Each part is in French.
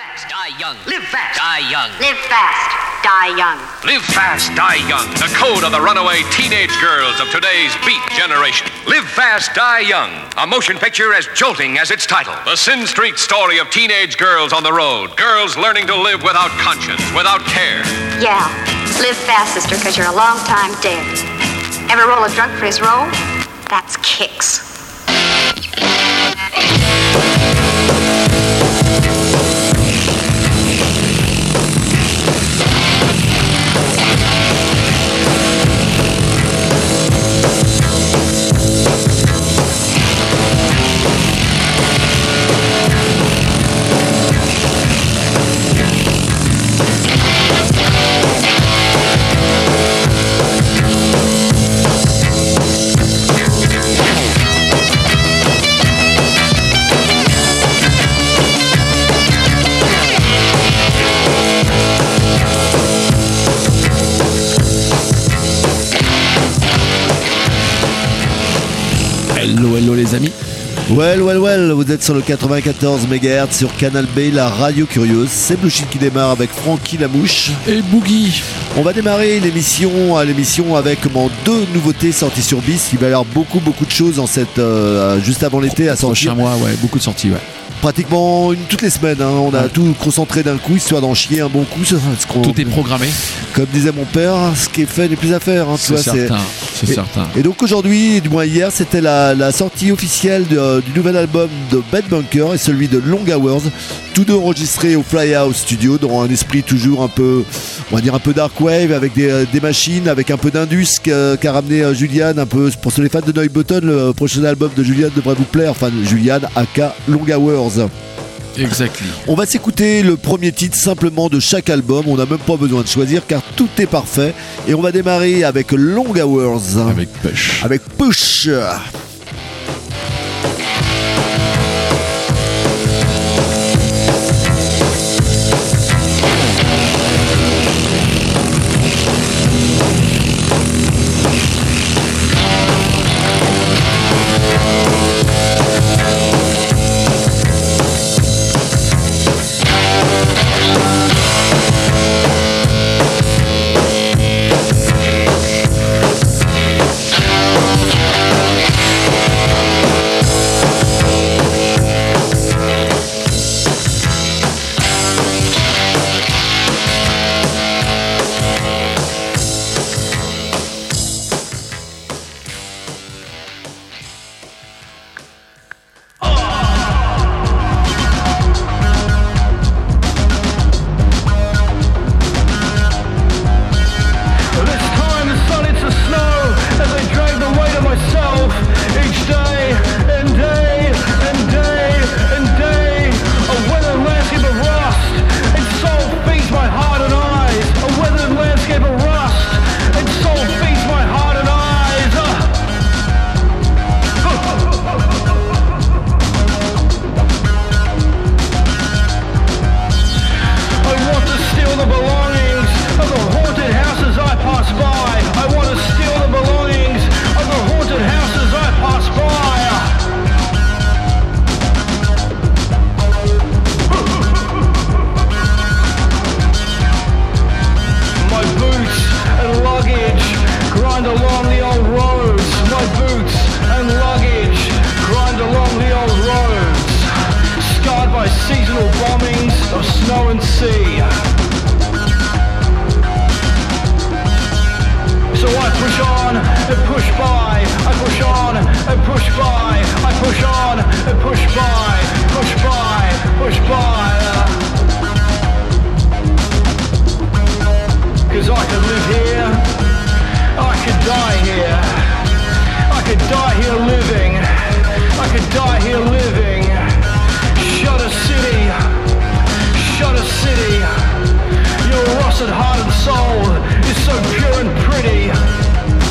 fast, die young. Live fast, die young. Live fast, die young. Live fast, die young. The code of the runaway teenage girls of today's beat generation. Live fast, die young. A motion picture as jolting as its title. The Sin Street story of teenage girls on the road. Girls learning to live without conscience, without care. Yeah, live fast, sister, because you're a long time dead. Ever roll a drunk for his roll? That's kicks. Hello les amis. Well, vous êtes sur le 94 MHz sur Canal B, la radio curieuse. C'est Blue Shit qui démarre avec Francky Lamouche et Boogie. On va démarrer l'émission avec deux nouveautés sorties sur Bis. Il va y avoir beaucoup de choses en cette juste avant l'été à sortir. Prochain mois, ouais, beaucoup de sorties, ouais. Pratiquement toutes les semaines, hein. On a tout concentré d'un coup, histoire d'en chier un bon coup. Tout est programmé. Comme disait mon père, ce qui est fait n'est plus à faire. Hein, c'est certain. Et donc aujourd'hui, du moins hier, c'était la sortie officielle du nouvel album de Bad Bunker et celui de Long Hours. Tous deux enregistrés au Flyhouse Studio dans un esprit toujours un peu, on va dire un peu dark wave, avec des machines, avec un peu d'indus qu'a ramené Julian, un peu pour les fans de Neubauten. Le prochain album de Julian devrait vous plaire, enfin Julian aka Long Hours. Exactly. On va s'écouter le premier titre simplement de chaque album. On n'a même pas besoin de choisir car tout est parfait. Et on va démarrer avec Long Hours. Avec Push. Avec Push.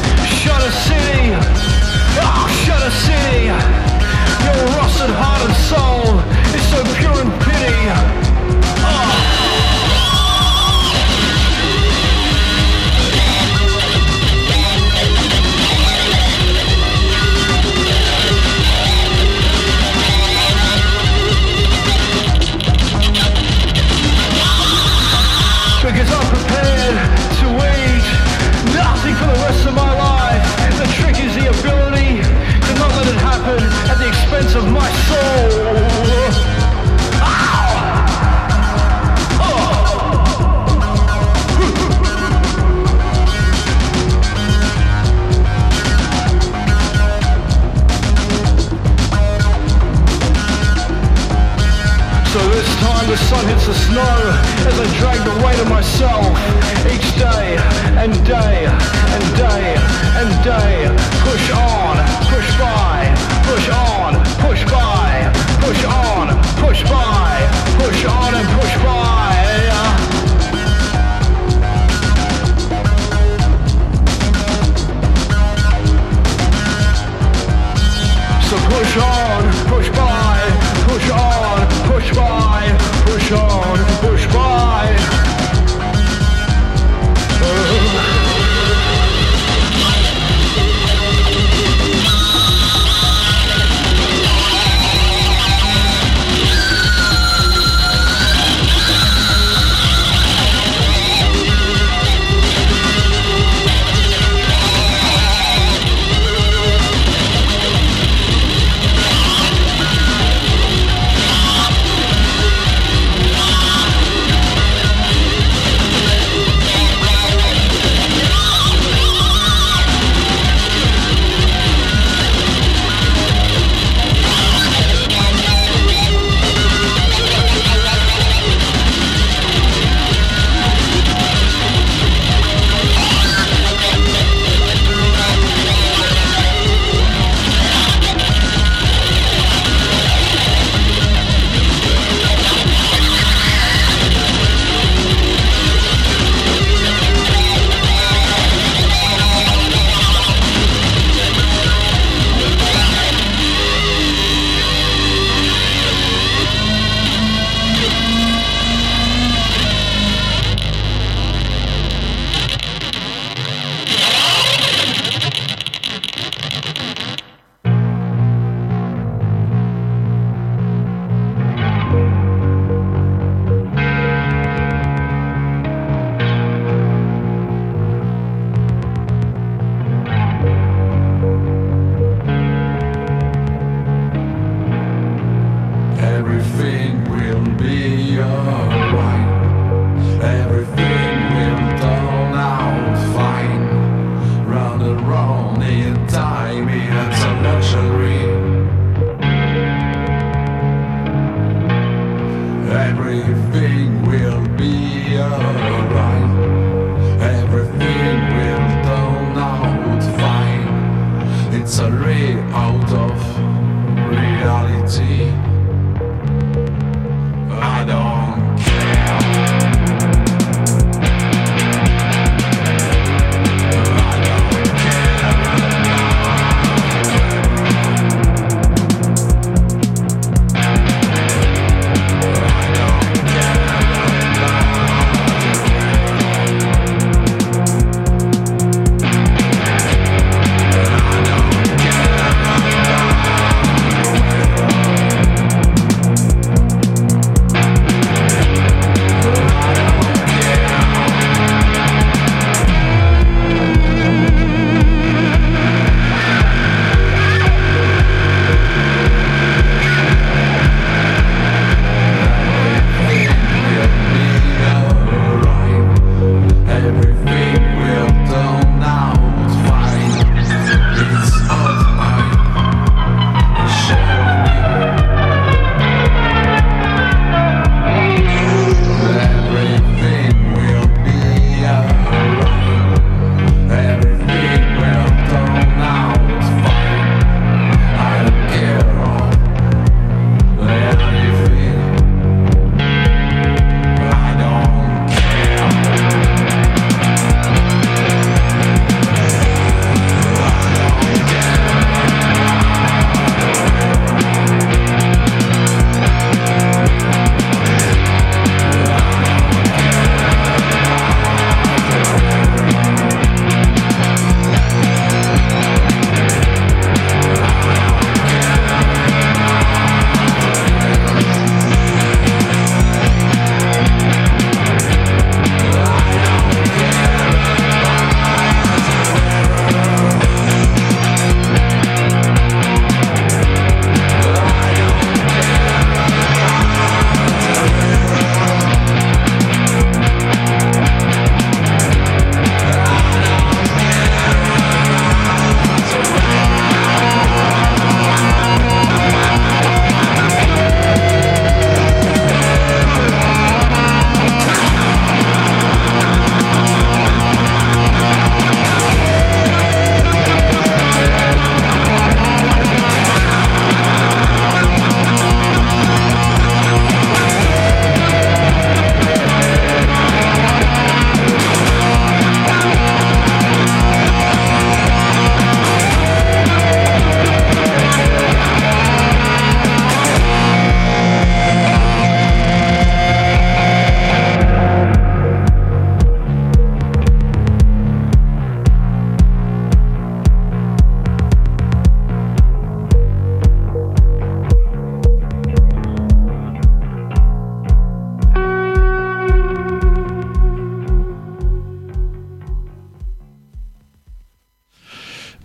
Shut a city, your rusted heart and soul. time the sun hits the snow as I drag the weight of myself each day and day and day and day. Push on, push by, push on, push by, push on, push by, push on and push by. So push on, push by, push on, push by, push on, push by.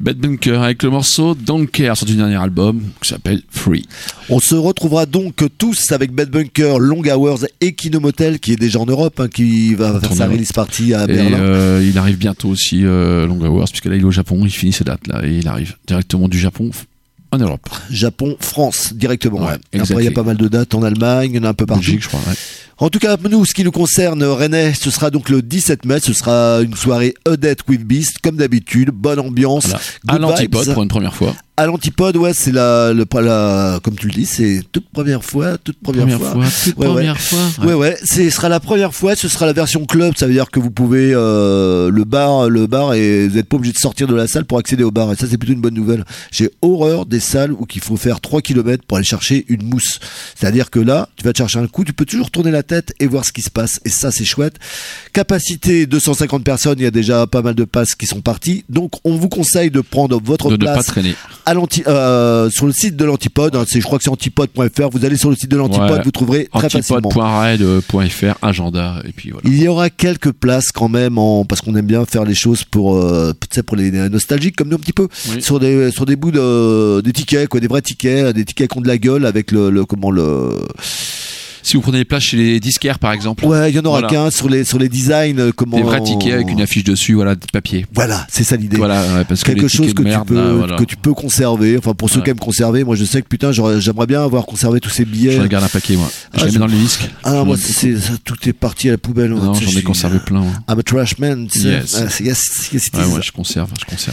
Bad Bunker avec le morceau Don't Care, sorti du dernier album qui s'appelle Free. On se retrouvera donc tous avec Bad Bunker, Long Hours et Kino Motel qui est déjà en Europe, qui va faire sa release party à Berlin. Il arrive bientôt aussi, Long Hours, puisque là il est au Japon, il finit ses dates là et il arrive directement du Japon en Europe. Japon, France, directement. Ouais, Après, il y a pas mal de dates en Allemagne, il y en a un peu partout. Belgique, je crois, ouais. En tout cas, nous, ce qui nous concerne, René, ce sera donc le 17 mai. Ce sera une soirée A Date with Beast, comme d'habitude. Bonne ambiance. Voilà. Good À l'antipode vibes. pour une première fois. À l'antipode, ouais, c'est comme tu le dis, c'est toute première fois. Première fois. Ouais, ce sera la première fois, ce sera la version club, ça veut dire que vous pouvez, le bar, et vous n'êtes pas obligé de sortir de la salle pour accéder au bar, et ça c'est plutôt une bonne nouvelle. J'ai horreur des salles où il faut faire 3 km pour aller chercher une mousse. C'est-à-dire que là, tu vas te chercher un coup, tu peux toujours tourner la tête et voir ce qui se passe, et ça c'est chouette. Capacité 250 personnes, il y a déjà pas mal de passes qui sont parties, donc on vous conseille de prendre votre De ne pas place traîner. sur le site de l'Antipode, hein, je crois que c'est antipode.fr, vous allez sur le site de l'Antipode, Ouais. vous trouverez très facilement. Antipode.red.fr, agenda, et puis voilà. Il y aura quelques places quand même, parce qu'on aime bien faire les choses pour les nostalgiques comme nous un petit peu, Oui. sur des bouts des tickets, quoi, des vrais tickets, des tickets qui ont de la gueule avec Si vous prenez les places chez les disquaires par exemple. Ouais, il y en aura Voilà. qu'un sur les designs, Des vrais tickets avec une affiche dessus, voilà, de papier. Voilà, c'est ça l'idée. Voilà, ouais, parce que Quelque les chose tickets que, de merde, tu peux, là, voilà. que tu peux conserver. Enfin, pour ceux Ouais. qui aiment conserver, moi je sais que putain, j'aimerais bien avoir conservé tous ces billets. J'en garde un paquet, moi. Je Ah, les mets dans le disque. Ah, moi, tout est parti à la poubelle. Non, Tu sais, j'en ai je conservé suis- plein. Ouais, I'm a trash man. tu sais. Yes. Yes, it ouais, is. moi je conserve.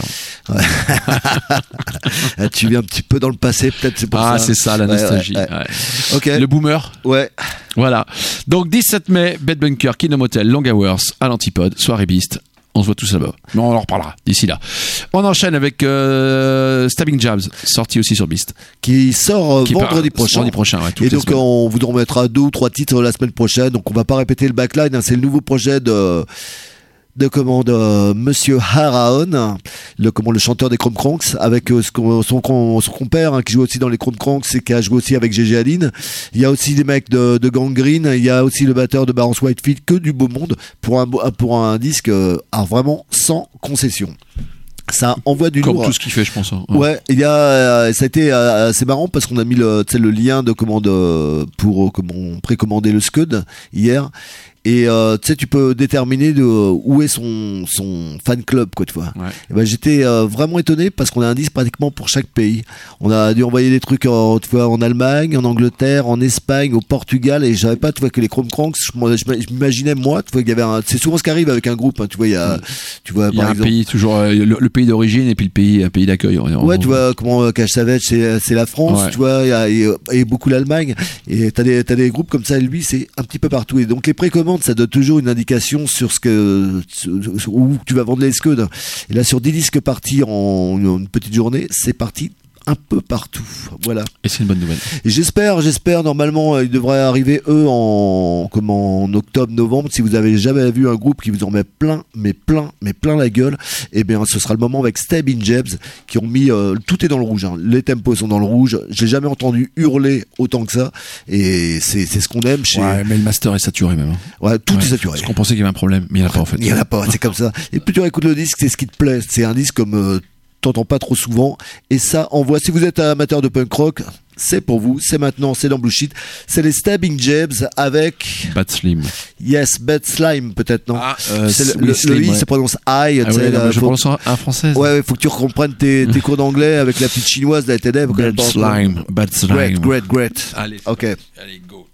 Ah, tu viens un petit peu dans le passé, peut-être c'est pour ça. Ah, c'est ça, la Ouais, nostalgie. ouais. Ouais. Ok. Le boomer. Ouais. Voilà. Donc 17 mai, Bad Bunker, Kino Motel, Long Hours, à l'Antipode, soirée Beast. On se voit tous là-bas. Mais on en reparlera d'ici là. On enchaîne avec Stabbing Jabs, sorti aussi sur Beast. Qui sort Qui part vendredi prochain. Vendredi prochain, ouais. toutes Et les donc semaines. on vous en remettra 2 ou 3 titres la semaine prochaine. Donc on va pas répéter le backline, hein. C'est le nouveau projet de Monsieur Haraon, le chanteur des Chrome Cranks, avec son compère, hein, qui joue aussi dans les Chrome Cranks et qui a joué aussi avec Gégé Aline. Il y a aussi des mecs de Gangrene, il y a aussi le batteur de Barons Whitefield, que du beau monde pour un disque vraiment sans concession. Ça envoie du Comme lourd. tout ce qu'il fait, je pense. Hein. Ouais, il y a, ça a été assez marrant parce qu'on a mis le lien de commande pour précommander le Scud hier. Et tu sais, tu peux déterminer où est son fan club, quoi, tu vois. Ouais. Et ben j'étais vraiment étonné parce qu'on a un disque pratiquement pour chaque pays. On a dû envoyer des trucs tu vois, en Allemagne, en Angleterre, en Espagne, au Portugal, et j'avais pas, tu vois, que les Chrome Cranks. Je m'imaginais moi, tu vois, qu'il y avait c'est souvent ce qui arrive avec un groupe, hein, tu vois, il y a Il y a par un exemple. pays, toujours le pays d'origine et puis un pays d'accueil. Ouais, tu vois, comment Cash Savage, c'est la France, Ouais. tu vois, et beaucoup l'Allemagne. Et t'as des groupes comme ça, et lui, c'est un petit peu partout. Et donc, les précommandes, ça donne toujours une indication sur où tu vas vendre les scuds. Et là, sur 10 disques partis en une petite journée, c'est parti un peu partout. Voilà. Et c'est une bonne nouvelle. Et j'espère, normalement, ils devraient arriver, eux, en octobre, novembre. Si vous avez jamais vu un groupe qui vous en met plein la gueule, eh bien, ce sera le moment avec Stabbing Jabs, qui ont mis, tout est dans le rouge, hein. Les tempos sont dans le rouge. J'ai jamais entendu hurler autant que ça. Et c'est ce qu'on aime chez, Ouais, mais le master est saturé même. Hein. ouais, tout Ouais, est saturé. Parce qu'on pensait qu'il y avait un problème, mais il n'y en a pas en fait. Il y en a pas, c'est comme ça. Et plus tu écoutes le disque, c'est ce qui te plaît. C'est un disque comme, t'entends pas trop souvent, et ça envoie. Si vous êtes amateur de punk rock, c'est pour vous, c'est maintenant, c'est dans Blue Sheet. C'est les Stabbing Jabs avec Bad Slim. Yes, Bad Slime, peut-être, non? Ah, C'est oui, le Slim, I ouais. se prononce I. Ah tu sais, ouais, non, là, mais je faut- prononce en française. Ouais, faut que tu comprennes tes cours d'anglais avec la petite chinoise, là, t'aider. Bad Slime. Bad Slime. Great. Allez, Ok. allez, go.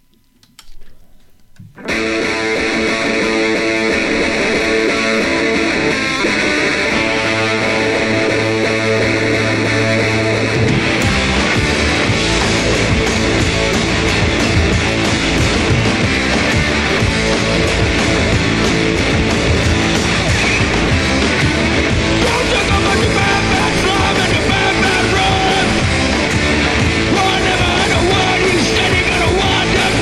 Standing on a wall,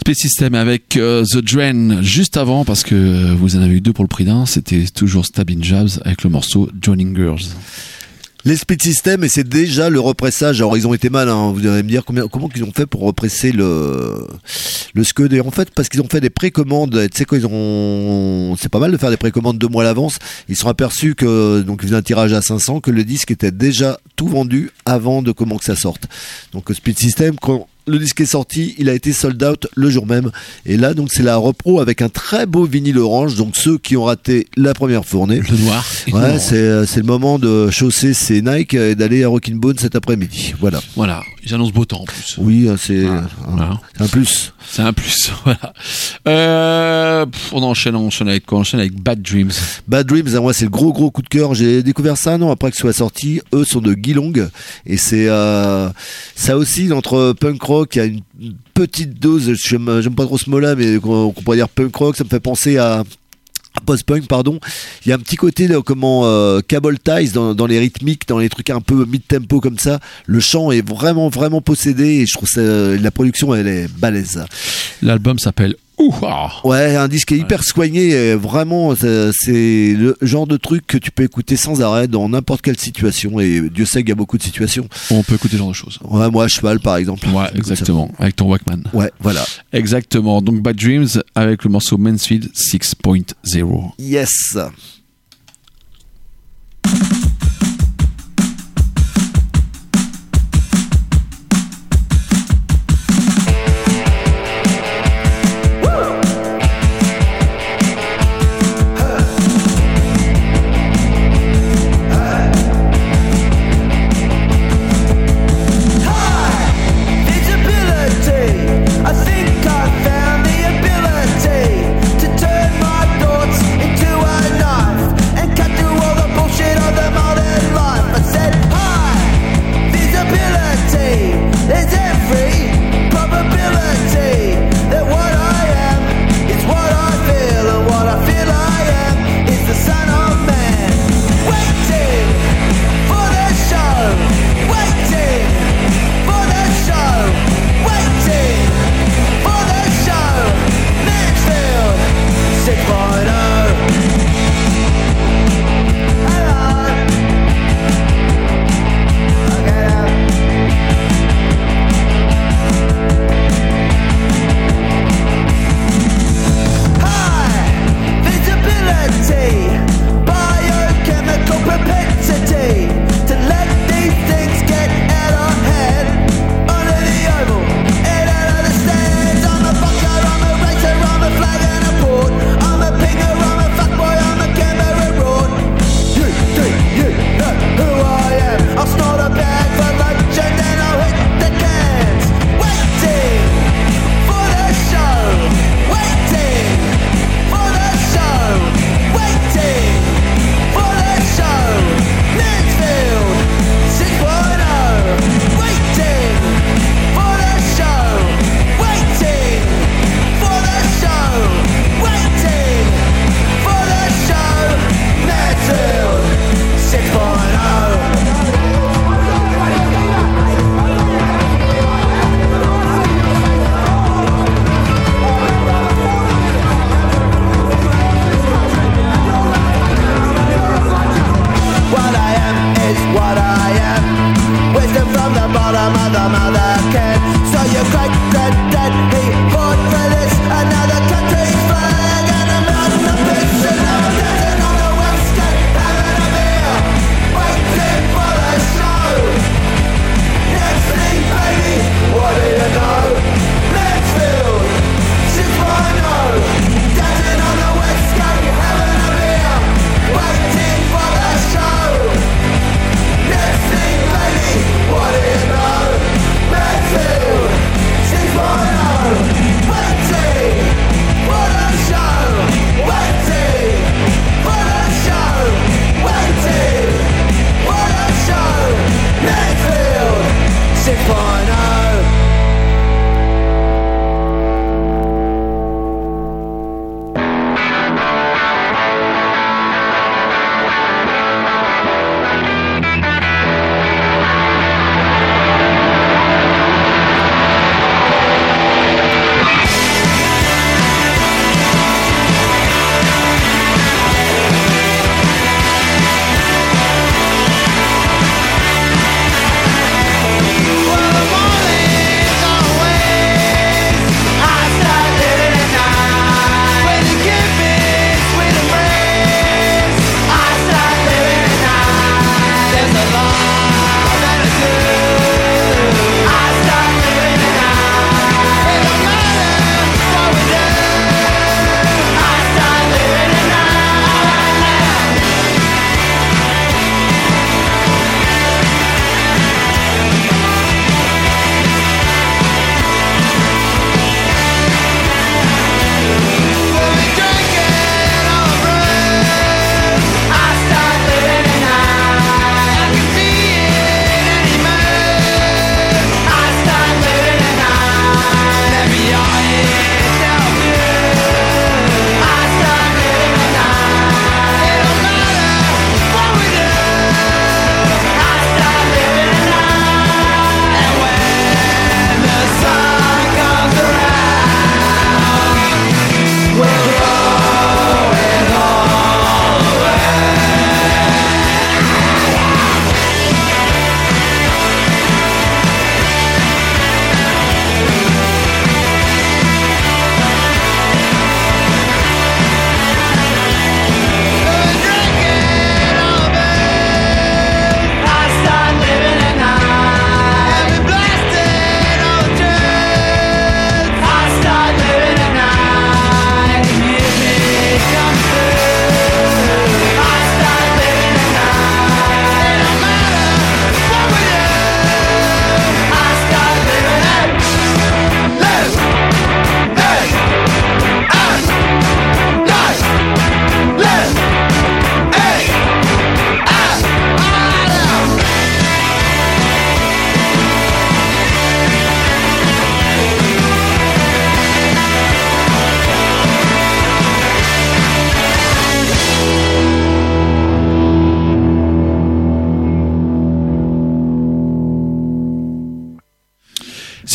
Space System avec The Drain juste avant, parce que vous en avez eu deux pour le prix d'un. C'était toujours Stabbing Jabs avec le morceau Joining Girls. Les Speed System, et c'est déjà le repressage. Alors ils ont été mal, hein. Vous allez me dire comment qu'ils ont fait pour represser le Scud. Et en fait, parce qu'ils ont fait des précommandes. Tu sais quoi, c'est pas mal de faire des précommandes 2 mois à l'avance. Ils se sont aperçus que, donc ils faisaient un tirage à 500, que le disque était déjà tout vendu avant de comment que ça sorte. Donc Speed System, quand le disque est sorti, il a été sold out le jour même. Et là, donc, c'est la repro avec un très beau vinyle orange. Donc, ceux qui ont raté la première fournée. Le noir. Ouais, c'est le moment de chausser ses Nike et d'aller à Rockin' Bone cet après-midi. Voilà. Voilà. Ils annoncent beau temps en plus. Oui, c'est voilà. un plus. C'est un plus, voilà. On enchaîne avec quoi? On enchaîne avec Bad Dreams. Bad Dreams, moi, c'est le gros coup de cœur. J'ai découvert ça un an après que ce soit sorti. Eux sont de Geelong. Et c'est ça aussi, entre punk rock, il y a une petite dose, j'aime pas trop ce mot-là, mais on pourrait dire punk rock, ça me fait penser à post-punk, pardon. Il y a un petit côté de Cable Ties dans les rythmiques, dans les trucs un peu mid-tempo comme ça. Le chant est vraiment possédé et je trouve la production, elle est balèze. L'album s'appelle Ouah. Ouais, un disque hyper soigné, et vraiment, c'est le genre de truc que tu peux écouter sans arrêt dans n'importe quelle situation, et Dieu sait qu'il y a beaucoup de situations. On peut écouter ce genre de choses. Ouais, moi, à cheval, par exemple. Ouais, exactement. Avec ton Walkman. Ouais, voilà. Exactement. Donc, Bad Dreams avec le morceau Mansfield 6.0. Yes. Found the ability to turn my thoughts into a knife.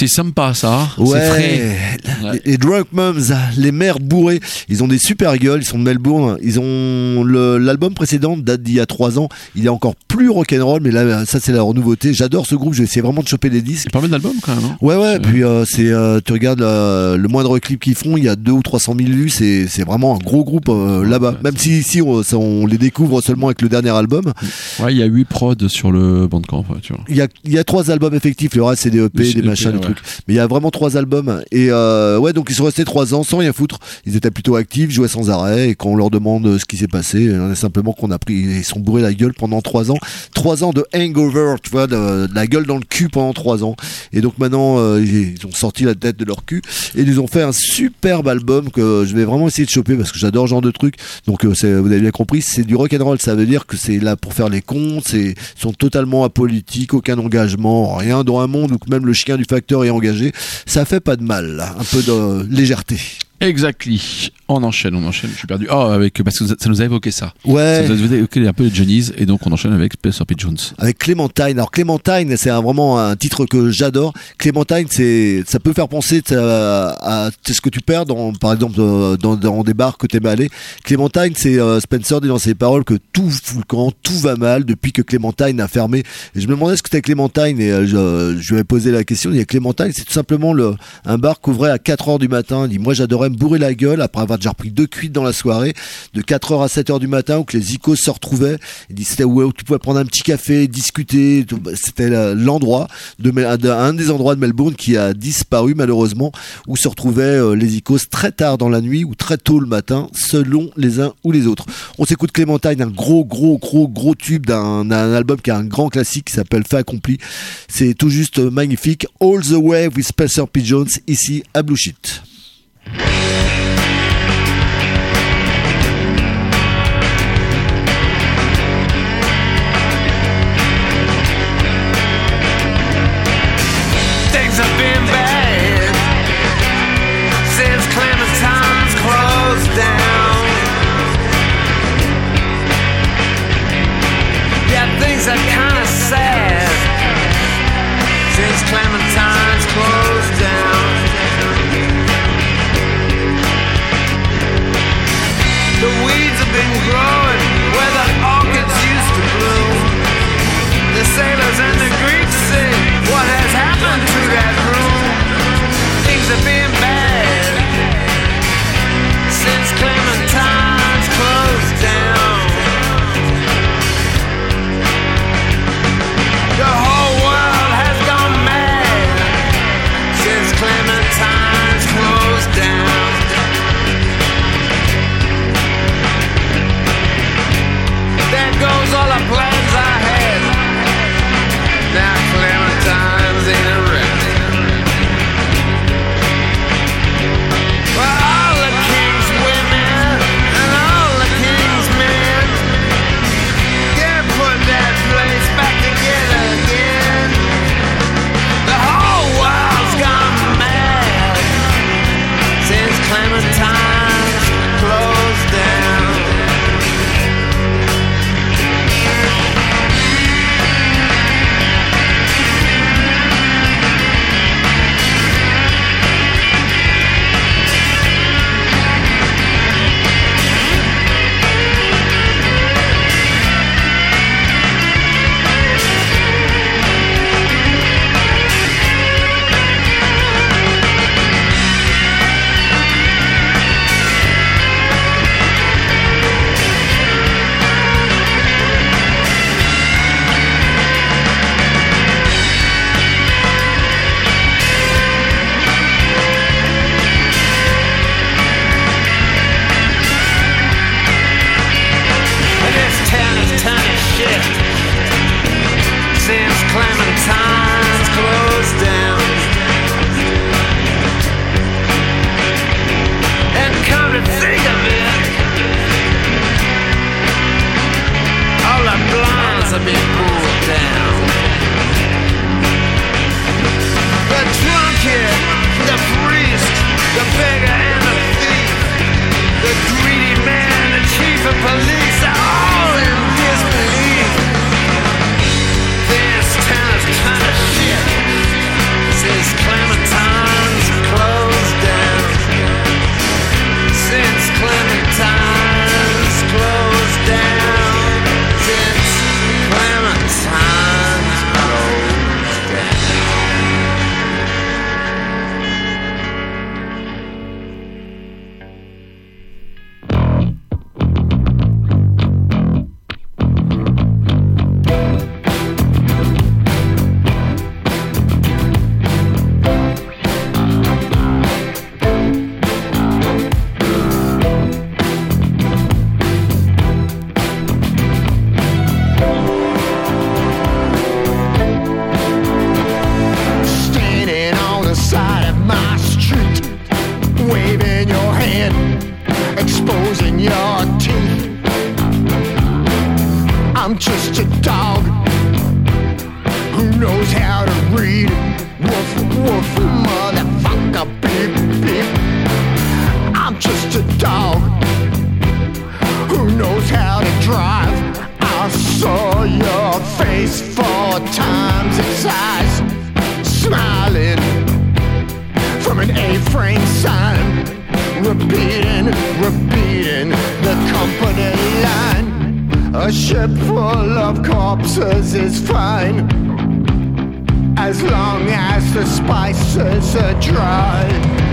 C'est sympa ça. Ouais, C'est frais. Ouais. Les Drunk Mums, les mères bourrées, ils ont des super gueules, ils sont de Melbourne. Ils ont l'album précédent date d'il y a 3 ans. Il est encore plus rock'n'roll, mais là, ça c'est la nouveauté. J'adore ce groupe. Je vais essayer vraiment de choper les disques. C'est pas mal d'albums quand même. Hein. Ouais. Puis tu regardes le moindre clip qu'ils font, il y a 200 ou 300 000 vues. C'est vraiment un gros groupe là-bas. Ouais, même si ici on les découvre seulement avec le dernier album. Ouais, il y a 8 prods sur le Bandcamp. Tu vois. Il y a 3 albums effectifs. Le reste c'est des EP, des machins, des trucs. Mais il y a vraiment 3 albums. Et ouais, donc ils sont restés 3 ans sans rien foutre. Ils étaient plutôt actifs, jouaient sans arrêt. Et quand on leur demande ce qui s'est passé, simplement qu'on a pris, ils sont bourrés la gueule pendant 3 ans. 3 ans de hangover, tu vois, de la gueule dans le cul pendant 3 ans. Et donc maintenant, ils ont sorti la tête de leur cul et ils ont fait un superbe album que je vais vraiment essayer de choper parce que j'adore ce genre de truc. Donc vous avez bien compris, c'est du rock'n'roll. Ça veut dire que c'est là pour faire les cons. Ils sont totalement apolitiques, aucun engagement, rien dans un monde où même le chien du facteur est engagé. Ça fait pas de mal, là. Un peu de légèreté. Exactly. On enchaîne. Je suis perdu. Parce que ça nous a évoqué ça. Ouais. Ça nous a évoqué un peu les Johnnies et donc on enchaîne avec Spencer P. Jones. Avec Clémentine. Alors Clémentine, c'est vraiment un titre que j'adore. Clémentine, ça peut faire penser à ce que tu perds par exemple dans des bars que t'aimes aller. Clémentine, c'est Spencer dit dans ses paroles que tout fout le camp, tout va mal depuis que Clémentine a fermé. Et je me demandais ce que c'était Clémentine et je lui ai posé la question. Il y a Clémentine, c'est tout simplement un bar qu'ouvrait à 4h du matin. Il dit moi j'adorais me bourrer la gueule après avoir déjà repris 2 cuites dans la soirée de 4h à 7h du matin où que les icos se retrouvaient. Il dit c'était où tu pouvais prendre un petit café, discuter. C'était l'endroit un des endroits de Melbourne qui a disparu malheureusement, où se retrouvaient les icos très tard dans la nuit ou très tôt le matin selon les uns ou les autres. On s'écoute Clémentine, un gros tube d'un album qui est un grand classique qui s'appelle Fait accompli. C'est tout juste magnifique. All the Way with Spencer P. Jones ici à Blue Sheet. Things have been bad since Clementine's closed down. Yeah, things are kind of sad since Clementine's closed down. The weeds have been growing where the orchids used to bloom. The sailors and the Greeks say, what has happened to that room? Things have been bad since Clementine's closed down. The whole world has gone mad since Clementine's closed down. There goes all the plans I had. Now Clementine's in a wreck. Well, all the king's women and all the king's men can't put that place back together again. The whole world's gone mad since Clementine's closed down. A ship full of corpses is fine, as long as the spices are dry.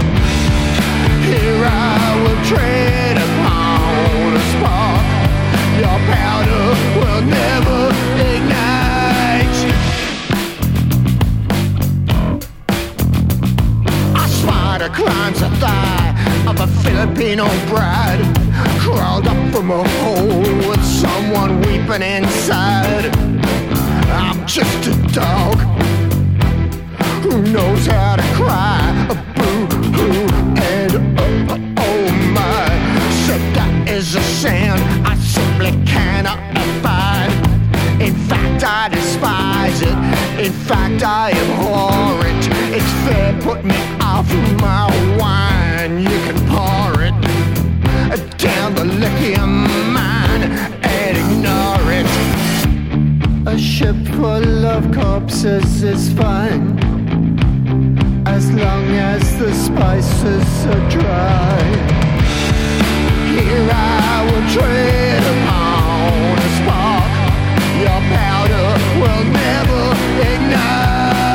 Here I will tread upon a spark. Your powder will never ignite. A spider climbs the thigh of a Filipino bride, crawled up from a hole with someone weeping inside. I'm just a dog who knows how to cry, a boo-hoo and oh my. Said that is a sin I simply cannot abide. In fact I despise it, in fact I abhor it. It's fair, put me off my wine. You can pour it down the lithium mine and ignore it. A ship full of corpses is fine, as long as the spices are dry. Here I will tread upon a spark. Your powder will never ignite.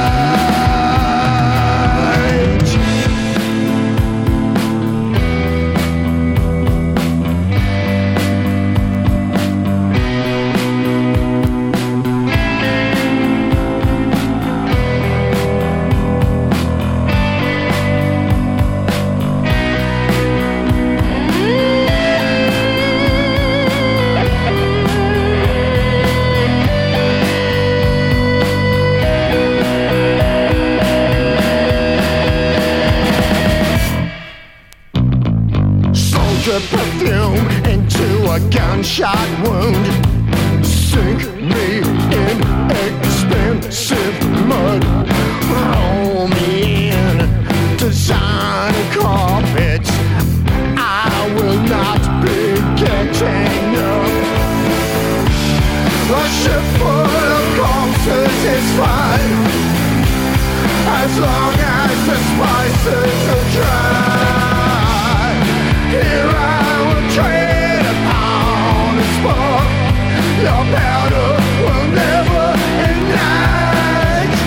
Perfume into a gunshot wound. Sink me in expensive mud. Roll me in designer carpets. I will not be getting up. A ship full of corpses is fine, as long as the spices are dry. Here I will tread upon a spark. Your powder will never ignite.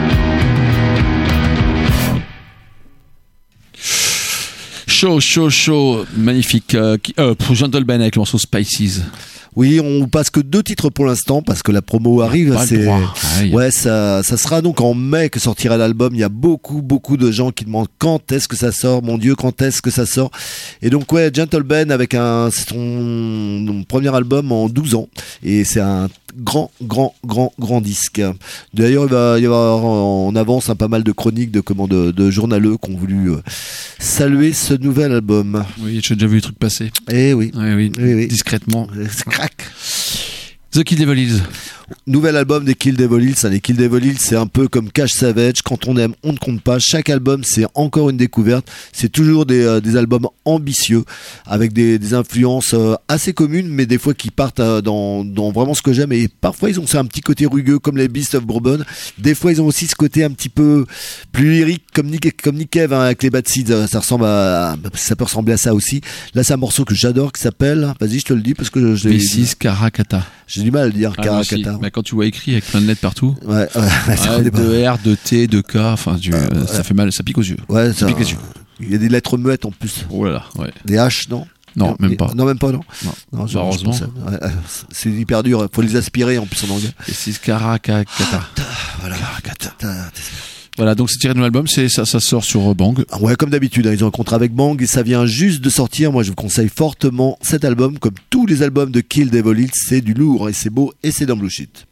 Chaud, magnifique. Pour Gentleman avec le morceau Spices. Oui, on passe que 2 titres pour l'instant parce que la promo arrive. Ouais, ça sera donc en mai que sortira l'album. Il y a beaucoup de gens qui demandent quand est-ce que ça sort. Mon Dieu, quand est-ce que ça sort. Et donc ouais, Gentleman avec son premier album en 12 ans. Et c'est un grand disque. D'ailleurs, il va y avoir en avance pas mal de chroniques de journaleux qui ont voulu saluer ce nouvel album. Oui, j'ai déjà vu les trucs passer. Eh oui. Oui. Discrètement. Crac. The Kill Devil Hills. Nouvel album des Kill Devil Hills. Les Kill Devil Hills, c'est un peu comme Cash Savage. Quand on aime, on ne compte pas. Chaque album, c'est encore une découverte. C'est toujours des albums ambitieux, avec des influences assez communes, mais des fois qui partent dans vraiment ce que j'aime. Et parfois, ils ont un petit côté rugueux, comme les Beasts of Bourbon. Des fois, ils ont aussi ce côté un petit peu plus lyrique, comme Nick Cave avec les Bad Seeds. Ça peut ressembler à ça aussi. Là, c'est un morceau que j'adore qui s'appelle, vas-y, je te le dis parce que V6 Karakata. J'ai du mal à le dire, Karakata. Mais quand tu vois écrit avec plein de lettres partout, ouais, de R, de T, de K, enfin, ça fait mal, ça pique aux yeux. Ouais, ça pique les yeux. Il y a des lettres muettes en plus. Oh là là, ouais. Des H, non? Non, même pas. Non, même pas, non. Heureusement. C'est hyper dur. Faut les aspirer en plus en anglais. Et c'est Karakata. Voilà. Voilà, donc c'est tiré de mon album, ça sort sur Bang. Ouais, comme d'habitude, ils ont un contrat avec Bang et ça vient juste de sortir. Moi, je vous conseille fortement cet album, comme tous les albums de Kill Devil Hills. C'est du lourd et c'est beau et c'est dans Blue Shit.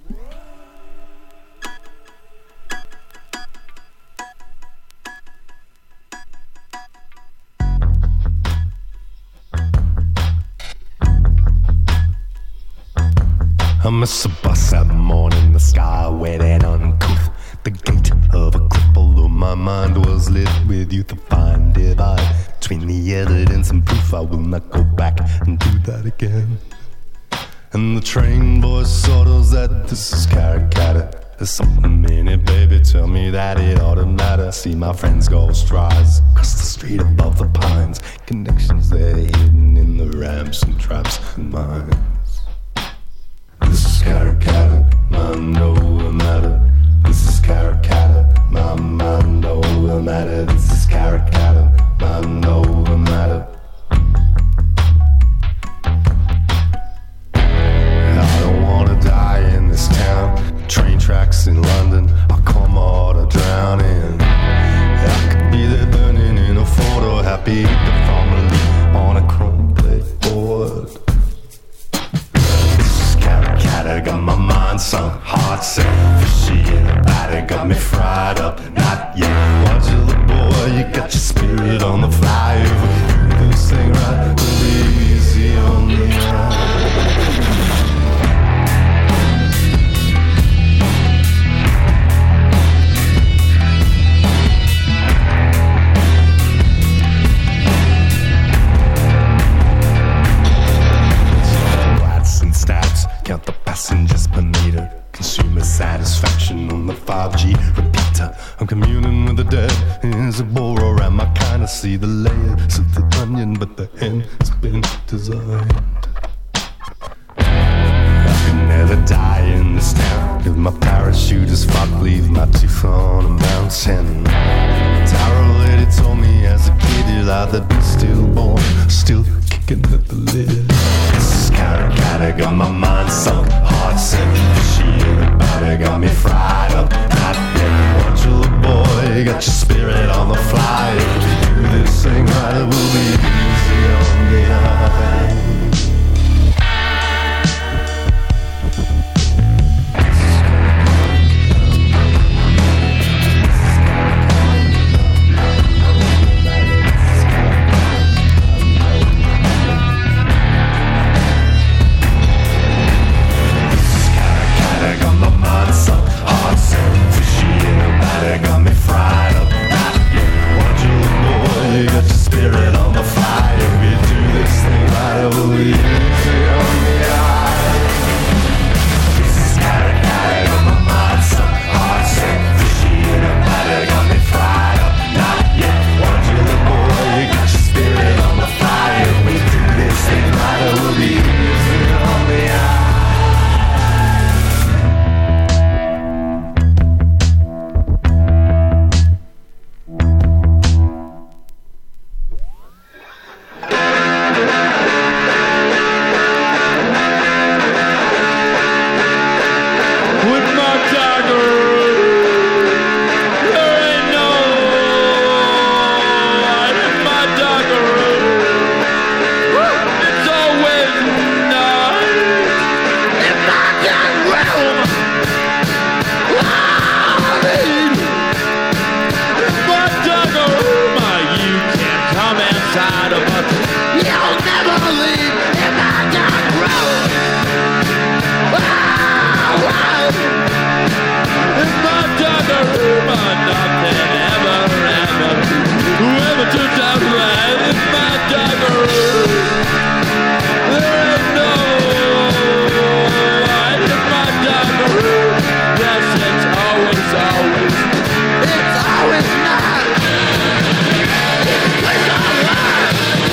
I missed a bus that morning, the sky wet and uncouth. The gate of a cripple, my mind was lit with youth. A fine divide between the evidence and proof. I will not go back and do that again. And the train voice orders that this is Karakata. There's something in it, baby, tell me that it ought to matter. See my friends go strides across the street above the pines. Connections they're hidden in the ramps and traps and mines. Caracara, Mando matter. This is Caracara, Mando matter. This is Caracara, Mando matter. I don't wanna die in this town. Train tracks in London, I'll come out or drowning. I could be there burning in a photo, happy the family on a chrome plate board. This is Caracara, got my mind sunk, heart set, fishy in the batter, got me fried up, not yet. Watch you look, boy, you got your spirit on the fly. If we do this thing right, we'll be easy on the eye. Count the passengers per meter. Consumer satisfaction on the 5G repeater. I'm communing with the dead. Here's a bore around my kind. I see the layers of the onion, but the end has been designed. I could never die in this town. If my parachute is fucked, leave my teeth on a mountain. Tarot lady told me as a kid you'll either be stillborn, still kicking at the lid. This is Caracara, got my mind sunk, heart set, fishy in the batter, got me fried up, not yet. Watch you look, boy, you got your spirit on the fly. If we do this thing right, it will be easy on the eye. Got me fried up, not yet. Watch you look, boy, you got your spirit on the fly. If we do this thing right, it will be easy on the eye. This is Caracara, got my mind set, heart set, fishy in a batter, got me fried up, not yet. Watch you look, boy, you got your spirit on the fly. If we do this thing right, it will be easy on the eye. It's always not. It's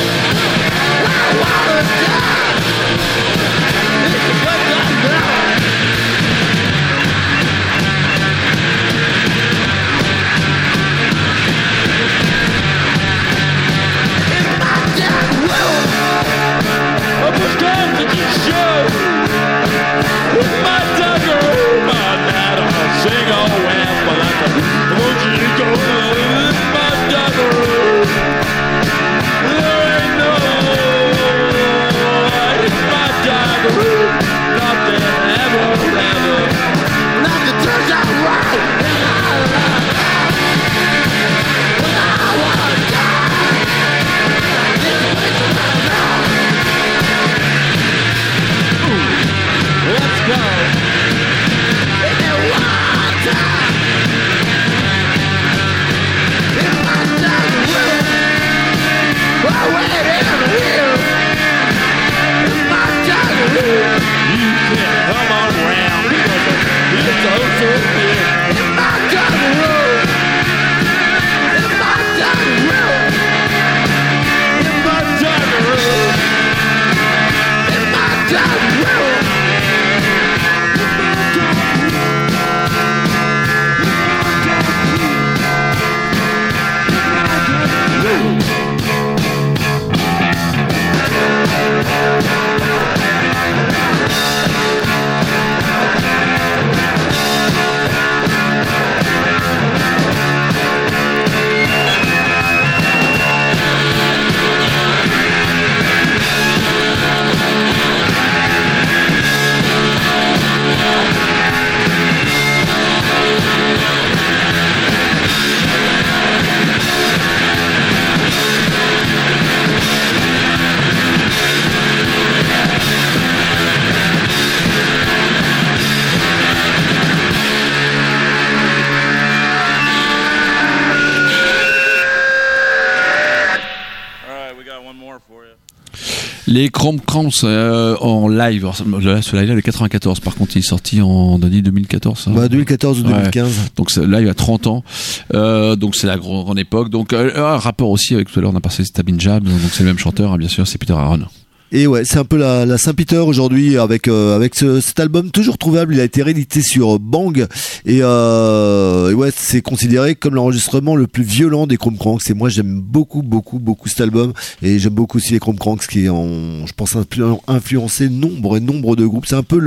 one more for you. Les Chrome Cramps en live. Alors, ce live-là, le 94. Par contre, il est sorti en 2014. Hein. 2014 ou 2015. Ouais. Donc là, il y a 30 ans. Donc c'est la grande époque. Donc un rapport aussi avec tout à l'heure, on a passé Stabbing Jabs. Donc c'est le même chanteur, hein, bien sûr, c'est Peter Aaron. Et ouais, c'est un peu la Saint-Peter aujourd'hui avec cet album toujours trouvable. Il a été réédité sur Bang et ouais, c'est considéré comme l'enregistrement le plus violent des Chrome Cranks. Et moi, j'aime beaucoup cet album et j'aime beaucoup aussi les Chrome Cranks qui ont, je pense, influencé nombre de groupes. C'est un peu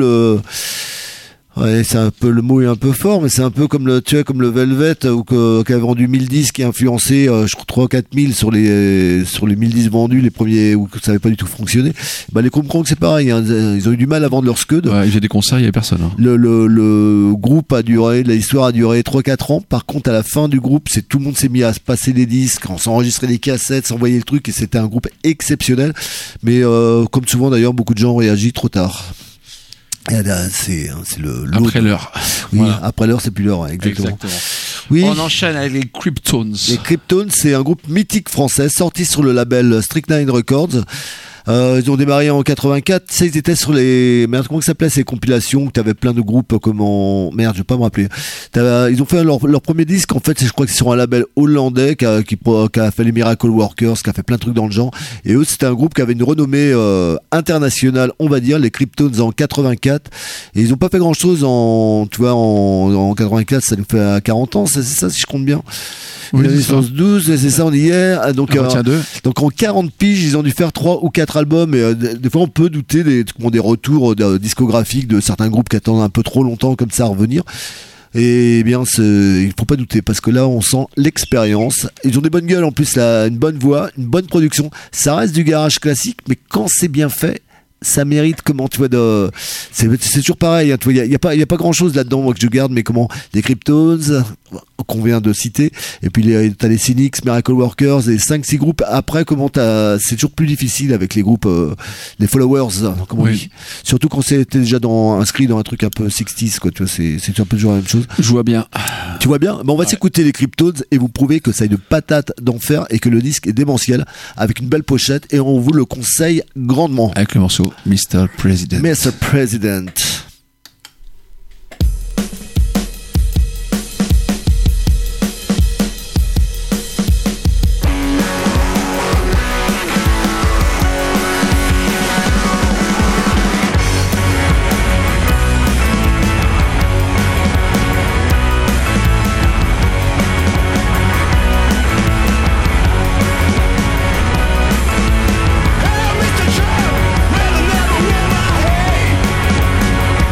ouais, c'est un peu, le mot est un peu fort, mais c'est un peu comme comme le Velvet, qui a vendu 1000 disques, qui a influencé, je crois, 3 ou 4000 sur les 1000 disques vendus, les premiers, où ça n'avait pas du tout fonctionné. Bah, les Chrome Cranks, c'est pareil, hein, ils ont eu du mal à vendre leur scud. Ouais, ils faisaient des concerts, il n'y avait personne. Hein. Le groupe l'histoire a duré 3-4 ans. Par contre, à la fin du groupe, tout le monde s'est mis à se passer des disques, s'enregistrer des cassettes, s'envoyer le truc, et c'était un groupe exceptionnel. Mais, comme souvent d'ailleurs, beaucoup de gens ont réagi trop tard. C'est après l'heure. Oui, voilà. Après l'heure, c'est plus l'heure, exactement. Oui. On enchaîne avec les Cryptones. Les Cryptones, c'est un groupe mythique français sorti sur le label Strychnine Records. Ils ont démarré en 84. Ça, ils étaient sur les... Merde, comment ça s'appelait ces compilations où t'avais plein de groupes comme en... Merde, je vais pas me rappeler. Ils ont fait leur premier disque. En fait, je crois que c'est sur un label hollandais qui a fait les Miracle Workers, qui a fait plein de trucs dans le genre. Et eux, c'était un groupe qui avait une renommée internationale, on va dire, les Cryptones en 84. Et ils ont pas fait grand chose en 84, ça nous fait 40 ans, c'est ça si je compte bien. Oui, la naissance 12, c'est ça, on y est. Donc en 40 piges, ils ont dû faire 3 ou 4 albums. Et des fois, on peut douter des retours discographiques de certains groupes qui attendent un peu trop longtemps comme ça à revenir. Et bien, il faut pas douter parce que là, on sent l'expérience. Ils ont des bonnes gueules en plus, là, une bonne voix, une bonne production. Ça reste du garage classique, mais quand c'est bien fait, ça mérite c'est toujours pareil, hein, il y a pas grand chose là-dedans moi que je garde, mais les Cryptones qu'on vient de citer, et puis t'as les Cynics, Miracle Workers et 5-6 groupes après, c'est toujours plus difficile avec les groupes les followers, comme on dit, surtout quand c'était déjà inscrit dans un truc un peu 60s quoi, tu vois, c'est un peu toujours la même chose. Je vois bien. Tu vois bien? On va s'écouter les Cryptones et vous prouver que ça a une patate d'enfer et que le disque est démentiel avec une belle pochette, et on vous le conseille grandement. Avec le morceau Mr. President. Mr. President. Mr. Trump, well, I never wore my hate.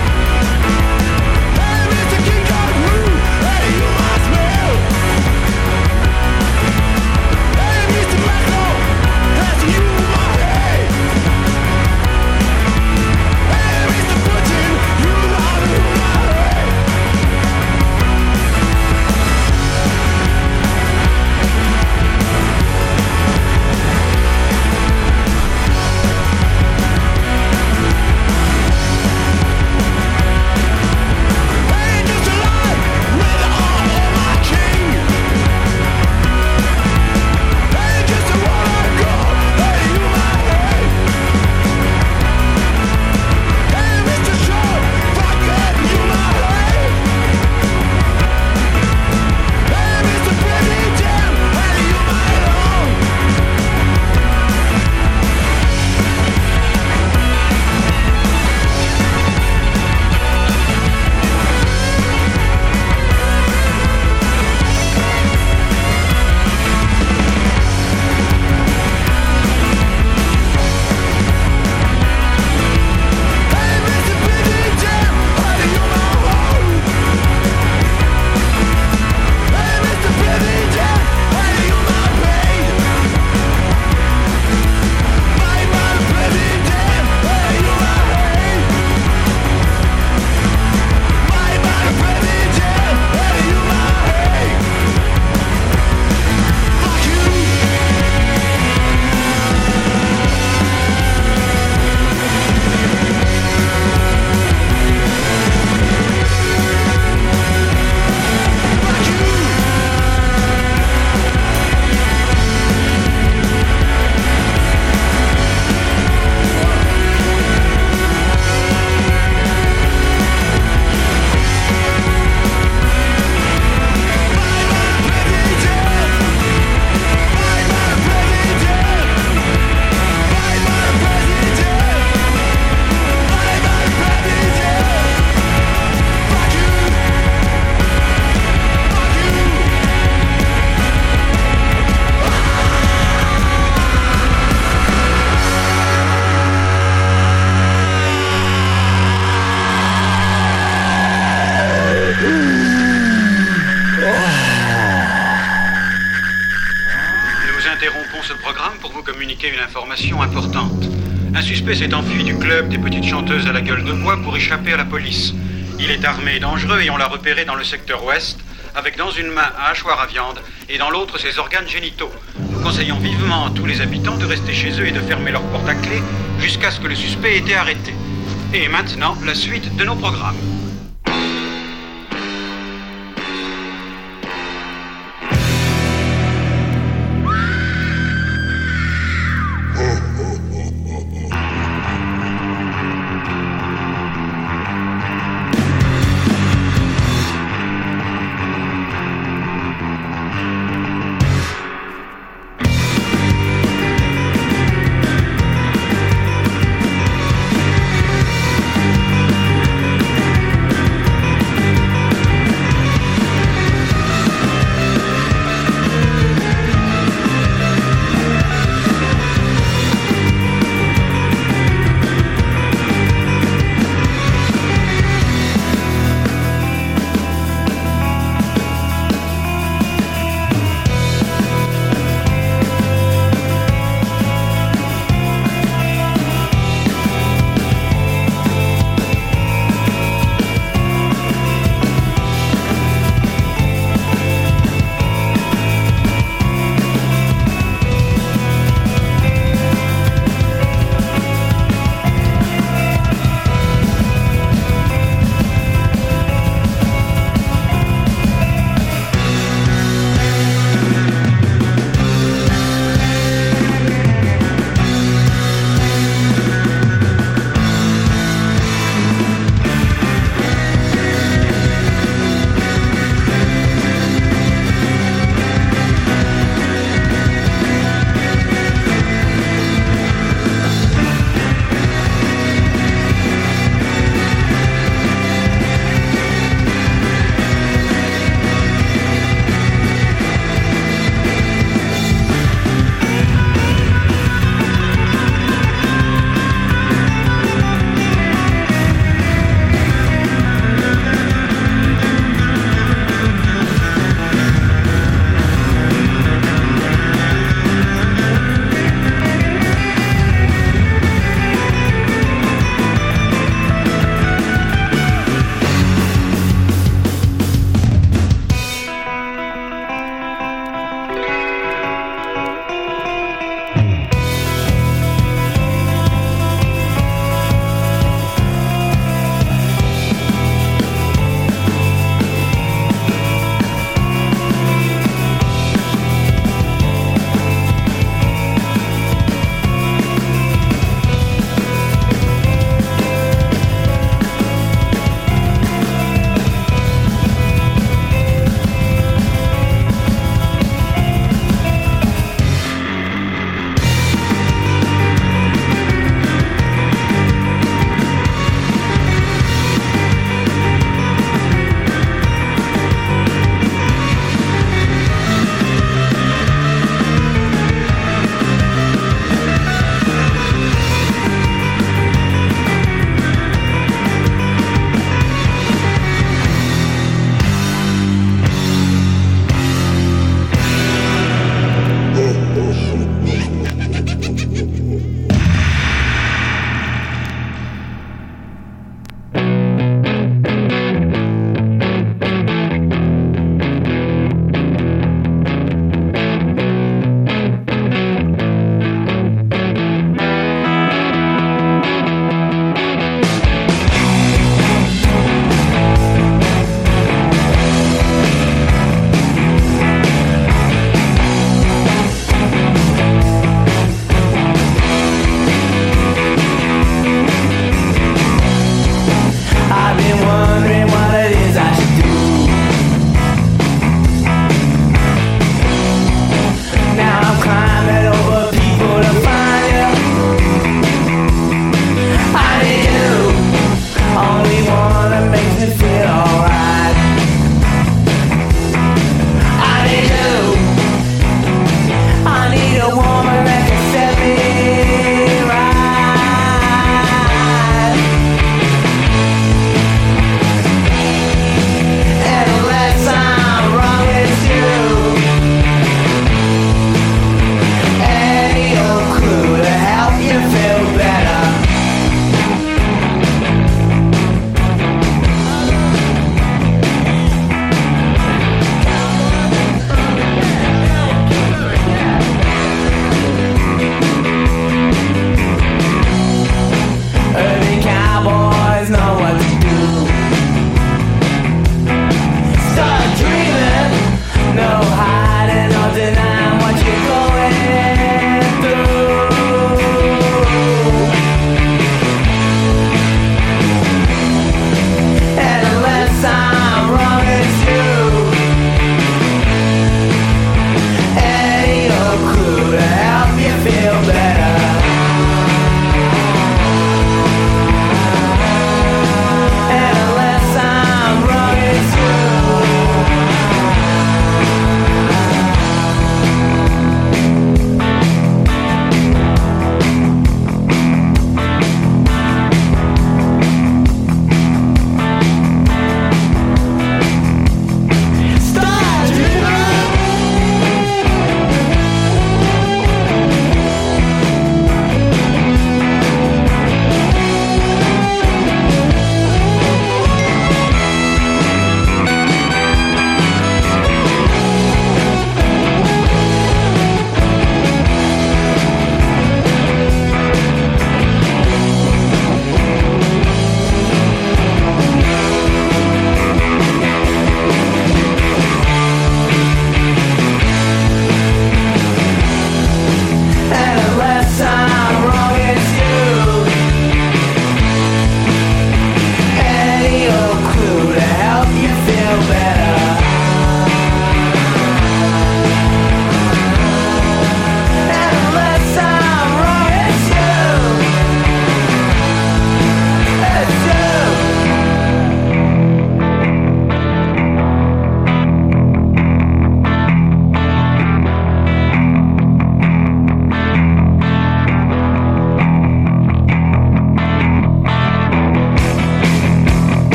communiquer une information importante. Un suspect s'est enfui du club des petites chanteuses à la gueule de bois pour échapper à la police. Il est armé et dangereux et on l'a repéré dans le secteur ouest, avec dans une main un hachoir à viande et dans l'autre ses organes génitaux. Nous conseillons vivement à tous les habitants de rester chez eux et de fermer leurs portes à clé jusqu'à ce que le suspect ait été arrêté. Et maintenant, la suite de nos programmes.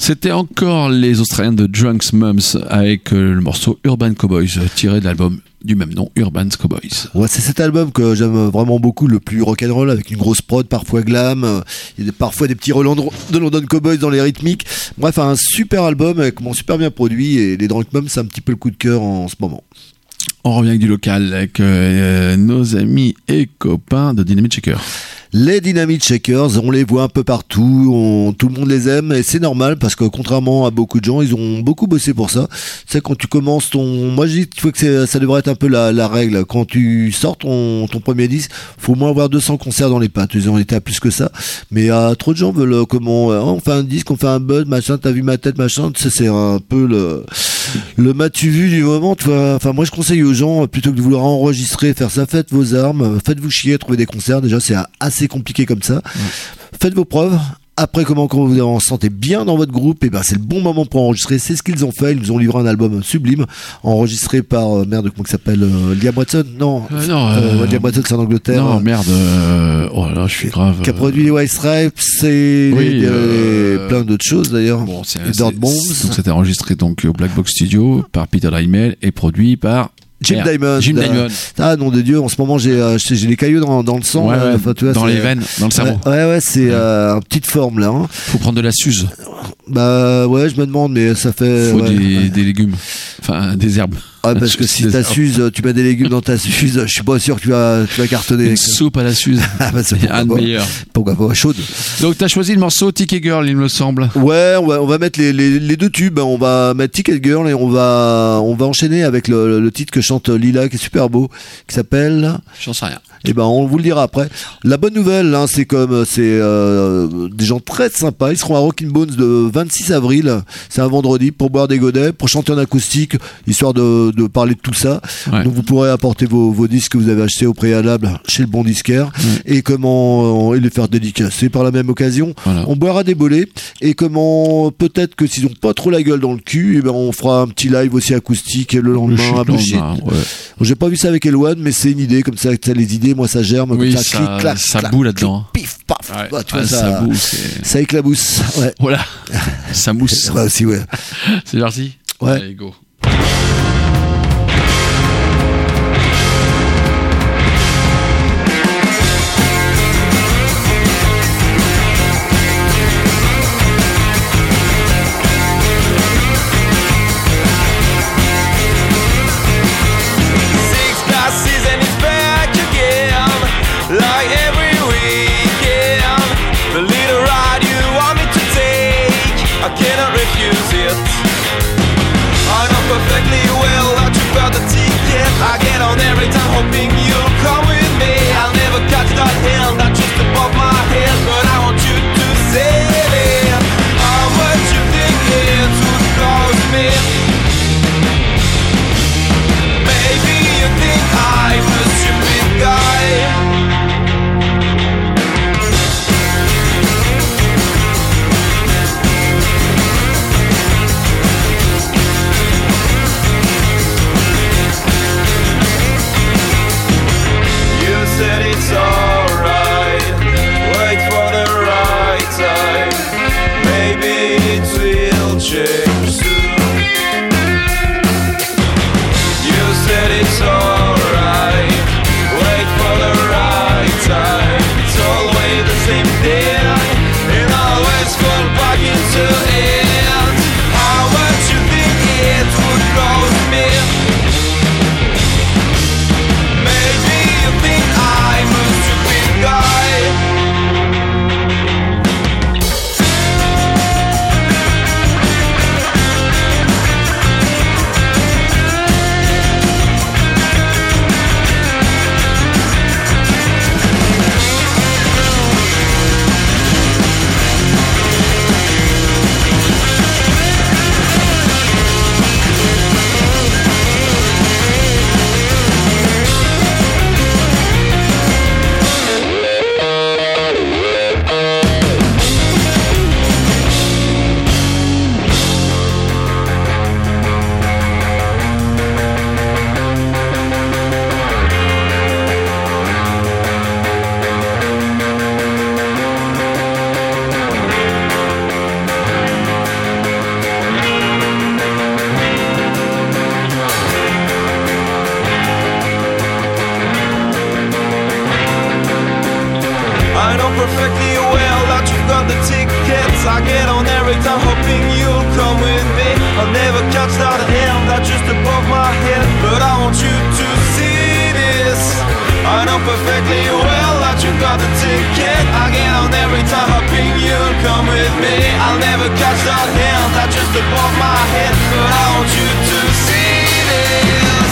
C'était encore les Australiens de Drunks Mums avec le morceau Urban Cowboys tiré de l'album du même nom, Urban Cowboys. Ouais, c'est cet album que j'aime vraiment beaucoup, le plus rock'n'roll, avec une grosse prod, parfois glam, il y a parfois des petits relents de London Cowboys dans les rythmiques. Bref, un super album, super bien produit, et les Drunk Mums, c'est un petit peu le coup de cœur en ce moment. On revient avec du local, avec nos amis et copains de Dynamite Shaker. Les Dynamite Shakers, on les voit un peu partout, tout le monde les aime, et c'est normal parce que contrairement à beaucoup de gens, ils ont beaucoup bossé pour ça. C'est quand tu commences moi je dis que ça devrait être un peu la règle. Quand tu sors ton premier disque, faut au moins avoir 200 concerts dans les pattes. Ils ont été à plus que ça, mais trop de gens veulent on fait un disque, on fait un buzz, machin, t'as vu ma tête, machin. C'est un peu le m'as-tu vu du moment, tu vois. Enfin, moi je conseille aux gens, plutôt que de vouloir enregistrer, faire ça, faites vos armes, faites-vous chier, trouvez des concerts. Déjà c'est assez compliqué comme ça. Faites vos preuves. Après, quand vous vous sentez bien dans votre groupe, et ben c'est le bon moment pour enregistrer. C'est ce qu'ils ont fait. Ils nous ont livré un album sublime, enregistré par comment il s'appelle, Liam Watson. Liam Watson, c'est en Angleterre. Non, merde. Oh là, je suis grave. Qui a produit les White Stripes et plein d'autres choses d'ailleurs. Bon, et Dirt Bombs. Donc c'était enregistré donc au Black Box Studio par Peter Lymel et produit par Jim Diamond. Ah, nom de Dieu, en ce moment j'ai les cailloux dans le sang. Ouais, enfin, tu vois, dans les veines, dans le cerveau. Ouais, c'est une petite forme là. Faut prendre de la suze. Bah ouais, je me demande, mais ça fait. Faut des légumes. Enfin, des herbes. Ouais, parce que si ta suze, tu mets des légumes dans ta suze, je suis pas sûr que tu vas cartonner. Une soupe à la suze. Ah bah c'est un meilleur. Pourquoi pas, chaude. Donc t'as choisi le morceau Ticket Girl, il me semble. Ouais, on va mettre les deux tubes. On va mettre Ticket Girl et on va enchaîner avec le titre que chante Lila, qui est super beau, qui s'appelle. J'en sais rien. Et ben on vous le dira après. La bonne nouvelle, c'est des gens très sympas. Ils seront à Rockin' Bones le 26 avril. C'est un vendredi pour boire des godets, pour chanter en acoustique, histoire de parler de tout ça. Ouais. Donc vous pourrez apporter vos disques que vous avez achetés au préalable chez le bon disquaire et et les faire dédicacer par la même occasion. Voilà. On boira des bolets et peut-être que s'ils ont pas trop la gueule dans le cul, et ben on fera un petit live aussi acoustique le lendemain à Bullshit. J'ai pas vu ça avec Eloane, mais c'est une idée comme ça. Les idées, moi ça germe, oui, comme ça, clic, clac, ça boue là-dedans. Pif, paf. Ouais. Bah, tu vois, ça boue, ça éclabousse. Ouais. Voilà. Ça mousse. Ouais, aussi, ouais. C'est parti. Ouais. Allez, go. I cannot refuse it. I know perfectly well that you've got the tickets. I get on every time hoping you'll come with me. I'll never catch that hell that's just above my head, but I want you to see this. I know perfectly well that you've got the ticket. I get on every time hoping you'll come with me. I'll never catch that hell that's just above my head, but I want you to see this.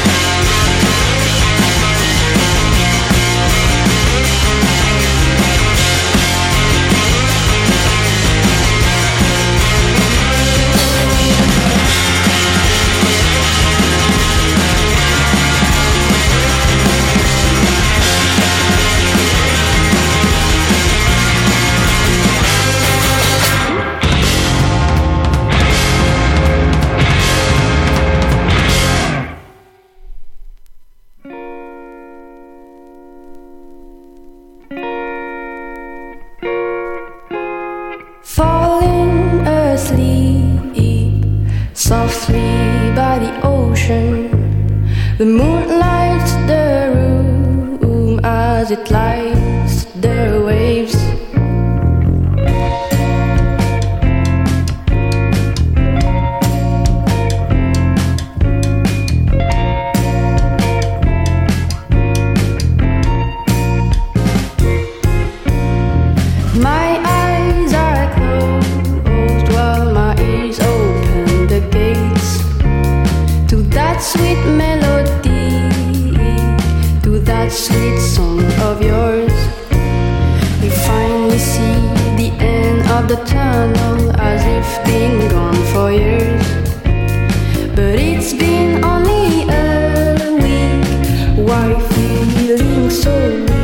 Falling asleep softly by the ocean, the moon lights the room as it lights the waves. My eyes are closed while my ears open the gates to that sweet melody, to that sweet song of yours. We finally see the end of the tunnel as if being gone for years. But it's been only a week. Why feeling so weak?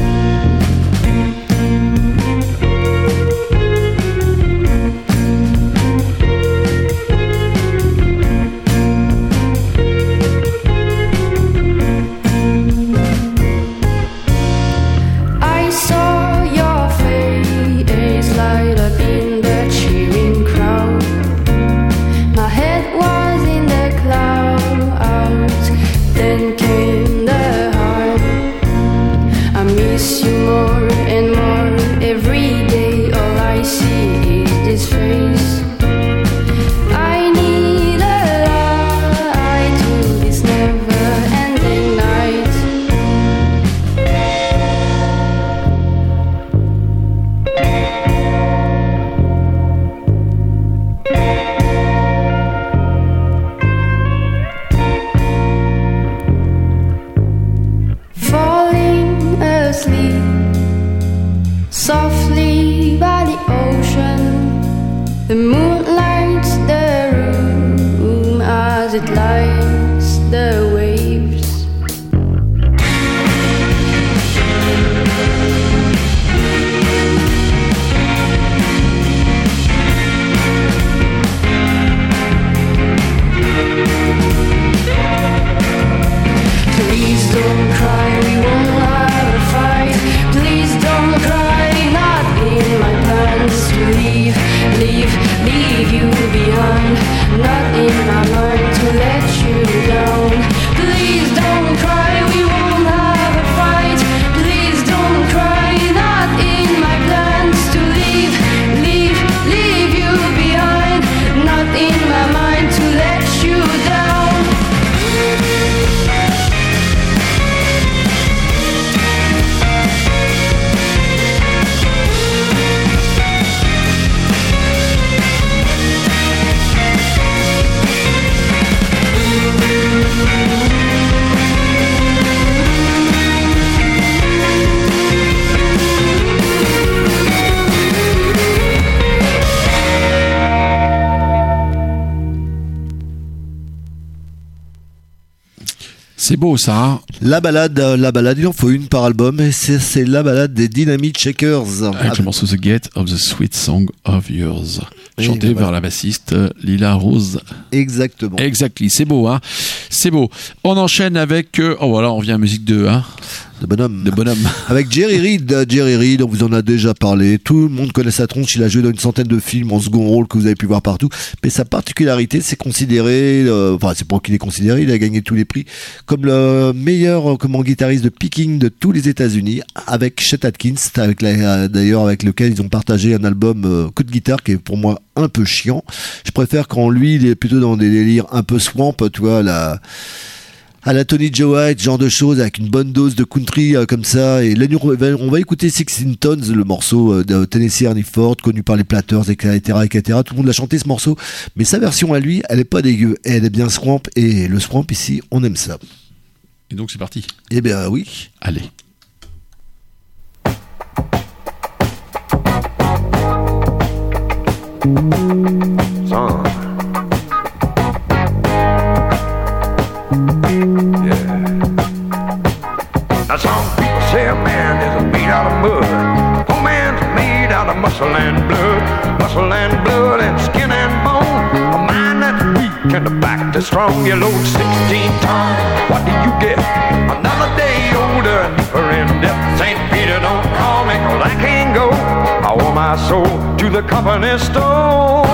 I saw your face light up in the cheering crowd. My head was in the clouds. Then came the heart. I miss you more and more every day. All I see is this face. I need a light to this never-ending night. Falling asleep softly by the ocean, the moon lights the room as it lights the waves. Please don't cry, we won't have a fight. Please don't cry, not in my plans to leave you behind. Not in my mind to let you down. Please don't cry, we won't have a fight. Please don't cry, not in my plans to leave you behind. Not in my mind to let you down. C'est beau ça, hein. La balade, il en faut une par album, et c'est la balade des Dynamite Shakers. Avec le morceau The Gate of the Sweet Song of Yours, Oui, chanté voilà. par la bassiste Lila Rose. Exactement. Exactly, c'est beau, hein. C'est beau. On enchaîne avec. Oh voilà, on vient à musique 2, hein. de bonhomme. De bonhomme. Avec Jerry Reed, on vous en a déjà parlé. Tout le monde connaît sa tronche. Il a joué dans une centaine de films en second rôle que vous avez pu voir partout. Mais sa particularité, c'est considéré, c'est pas qu'il est considéré, il a gagné tous les prix comme le meilleur guitariste de picking de tous les États-Unis, avec Chet Atkins, d'ailleurs avec lequel ils ont partagé un album coup de guitare qui est pour moi un peu chiant. Je préfère quand lui, il est plutôt dans des délires un peu swamp, tu vois, à la Tony Joe White, genre de choses, avec une bonne dose de country comme ça. Et là, on va écouter 16 Tons, le morceau de Tennessee Ernie Ford, connu par les Platters, etc., etc. Tout le monde l'a chanté ce morceau, mais sa version à lui, elle est pas dégueu. Elle est bien swamp, et le swamp ici, on aime ça. Et donc c'est parti. Eh bien oui. Allez. Son. Now some people say a man is made out of mud. Oh, man's made out of muscle and blood and skin and bone. A mind that's weak and a back that's strong. You load 16 tons, what do you get? Another day older and deeper in depth. St. Peter, don't call me 'cause I can't go. I owe my soul to the company store.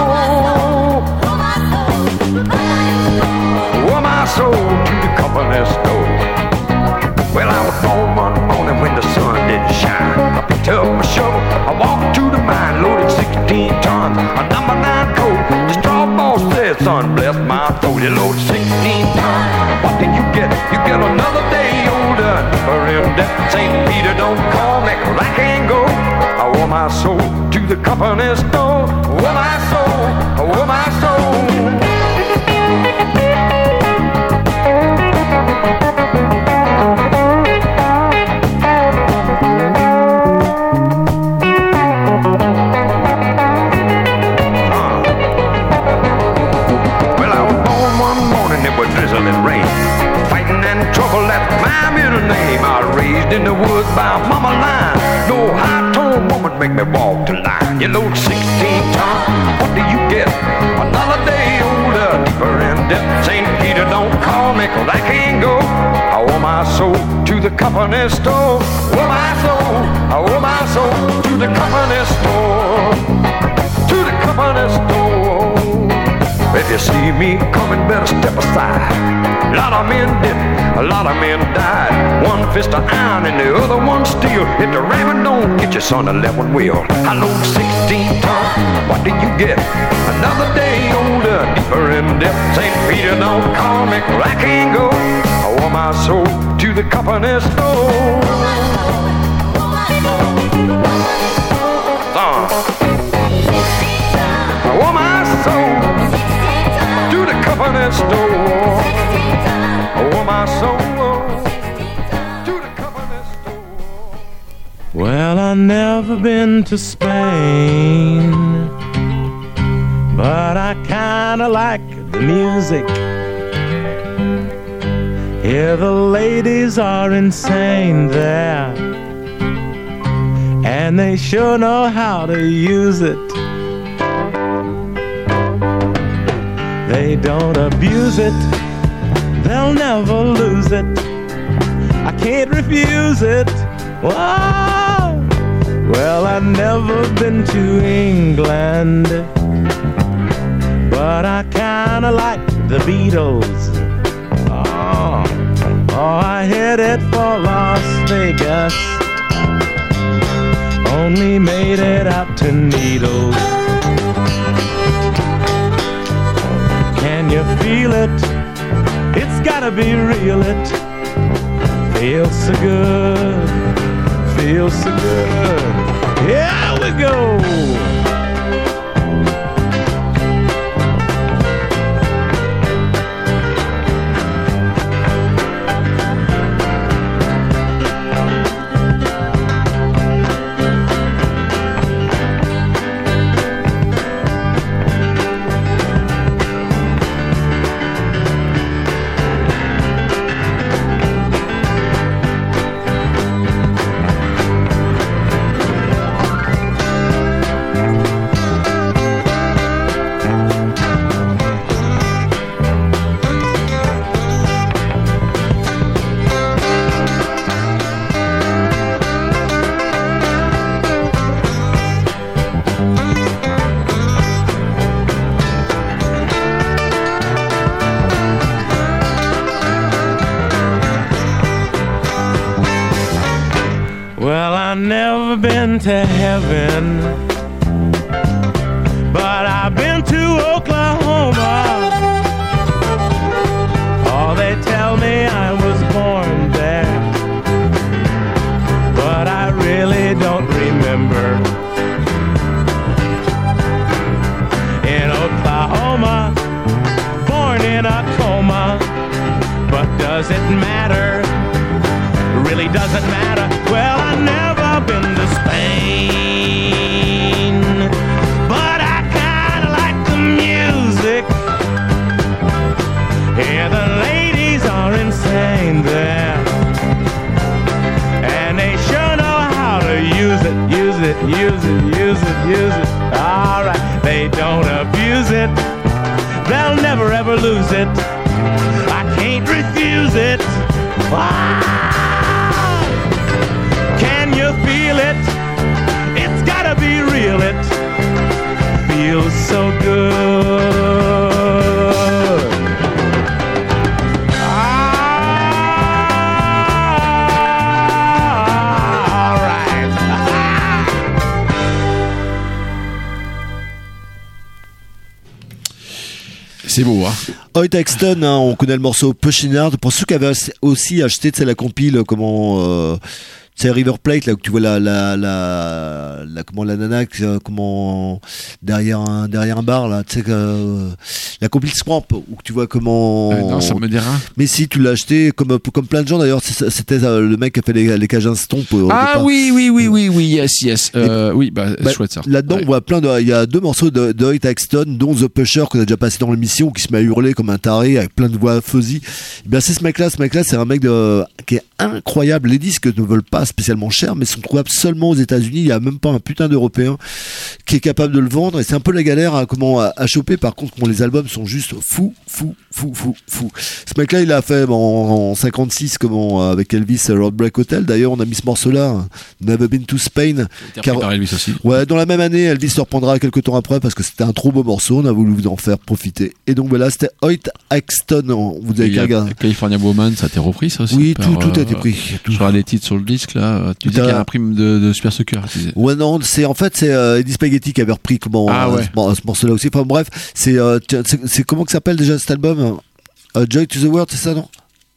Owe my soul to the company store. Well, I was born one morning when the sun didn't shine. I picked up my shovel, I walked to the mine, loaded 16 tons, a number 9 coat. The straw boss said, son, bless my throat. You load 16 tons, what did you get? You get another day older, deeper in debt. St. Peter, don't call me 'cause I can't go. I owe my soul to the company store. Owe my soul, owe my soul. Drizzling rain, fighting and trouble, that's my middle name. I was raised in the woods by mama line. No high-tone woman make me walk the line. You load 16 tons, what do you get? Another day older, deeper in debt. St. Peter, don't call me 'cause I can't go. I owe my soul to the company store. Owe my soul, I owe my soul to the company store. To the company store. If you see me coming, better step aside. A lot of men did, a lot of men died. One fist of iron and the other one steel. If the rabbit don't get you, son, the left one will. I load 16 tons, what do you get? Another day older, deeper in debt. St. Peter, don't call me 'cause I can't go. I owe my soul to the company store. I owe my soul to the company store. Oh, my soul to the company store. Well, I've never been to Spain, but I kinda like the music. Here the ladies are insane there, and they sure know how to use it. They don't abuse it, they'll never lose it. I can't refuse it. Whoa. Well, I've never been to England, but I kinda like the Beatles. Oh, I headed for Las Vegas, only made it out to Needles. Can you feel it? It's gotta be real, it feels so good, feels so good. Here we go. Well, I've never been to heaven, but I've been to Oklahoma. Oh, they tell me I was born there, but I really don't remember. In Oklahoma, born in a coma, but does it matter? Really doesn't matter. Well, I've never been to Spain, but I kinda like the music. Yeah, the ladies are insane there, and they sure know how to use it, use it, use it, use it, use it. All right, they don't abuse it. They'll never ever lose it. I can't refuse it. Can you feel it? It's gotta be real. It feels so good. All right. C'est beau, hein. Hoyt Axton, hein, on connaît le morceau Pushing Hard. Pour ceux qui avaient aussi acheté la compile, comment c'est River Plate, là où tu vois la nana comment derrière un bar là, tu sais la compile Swamp où tu vois comment. Non, ça me dit rien. Mais si tu l'as acheté comme plein de gens d'ailleurs, c'était le mec qui a fait les Cajuns Stomp. Ah oui, yes. Oui, chouette ça. Là-dedans, ouais. on voit il y a 2 morceaux de Hoyt Axton, dont The Pusher qu'on a déjà passé dans l'émission, qui se met à hurler comme un taré avec plein de voix fuzzy. Ben c'est ce mec-là, c'est un mec qui est incroyable. Les disques ne veulent pas spécialement cher, mais sont trouvables seulement aux États-Unis. Il y a même pas un putain d'Européen qui est capable de le vendre, et c'est un peu la galère à choper. Par contre, les albums sont juste fous. Ce mec-là, il a fait en 56 avec Elvis Roadbreak Hotel. D'ailleurs, on a mis ce morceau-là, Never Been to Spain, par Elvis aussi. Ouais, dans la même année, Elvis le reprendra quelques temps après parce que c'était un trop beau morceau. On a voulu vous en faire profiter. Et donc voilà, c'était Hoyt Axton. Vous avez qu'à regarder. California Woman, ça a été repris, ça aussi. Oui, tout a été pris. Je regarde les titres sur le disque là. Tu dis qu'il y a un prime de Super Sucker. Ouais, non, c'est Eddie Spaghetti qui avait repris ce morceau-là aussi. Enfin bref, c'est comment que s'appelle déjà cet album? Joy to the World, c'est ça, non?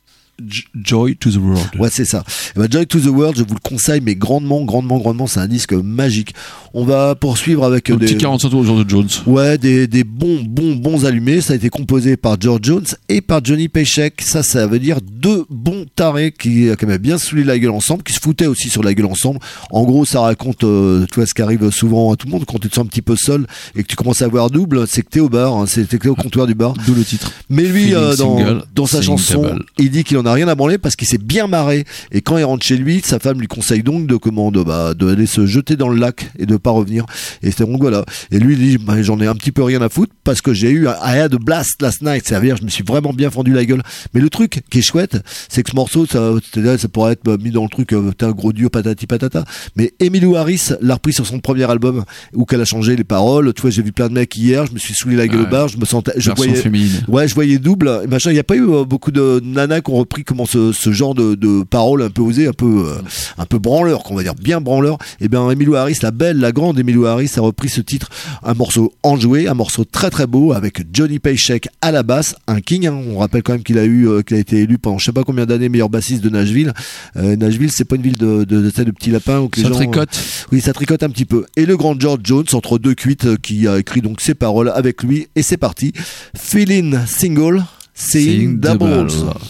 Joy to the World. Ouais, c'est ça. Joy to the World, je vous le conseille, mais grandement. C'est un disque magique. On va poursuivre avec un petit 45 tours au genre de Jones. Ouais, des bons allumés. Ça a été composé par George Jones et par Johnny Paycheck. Ça veut dire 2 bons tarés qui avaient bien saoulé la gueule ensemble, qui se foutaient aussi sur la gueule ensemble. En gros, ça raconte, tu vois, ce qui arrive souvent à tout le monde quand tu te sens un petit peu seul et que tu commences à avoir double, c'est que t'es au bar, hein, c'est que t'es au comptoir du bar. D'où le titre. Mais lui, dans sa chanson, il dit qu'il en a rien à branler parce qu'il s'est bien marré, et quand il rentre chez lui, sa femme lui conseille donc d'aller se jeter dans le lac et de pas revenir, et c'est donc voilà, et lui il dit j'en ai un petit peu rien à foutre parce que j'ai eu I had a blast last night, c'est-à-dire je me suis vraiment bien fendu la gueule. Mais le truc qui est chouette, c'est que ce morceau ça pourrait être mis dans le truc t'es un gros dieu patati patata, mais Emmylou Harris l'a repris sur son premier album où qu'elle a changé les paroles. Tu vois, j'ai vu plein de mecs hier, je me suis saoulé la gueule au bar, je voyais double et machin. Il y a pas eu beaucoup de nanas qui ont repris ce genre de paroles un peu osées, un peu branleur, qu'on va dire bien branleur. Et bien Emmylou Harris, la grande Emmylou Harris a repris ce titre, un morceau enjoué, un morceau très très beau avec Johnny Paycheck à la basse, un king, hein. On rappelle quand même qu'il a été élu pendant je sais pas combien d'années meilleur bassiste de Nashville. Nashville, c'est pas une ville de petits lapins où les gens tricote. Oui, ça tricote un petit peu. Et le grand George Jones entre 2 cuites qui a écrit donc ses paroles avec lui, et c'est parti. Feeling single, seeing doubles.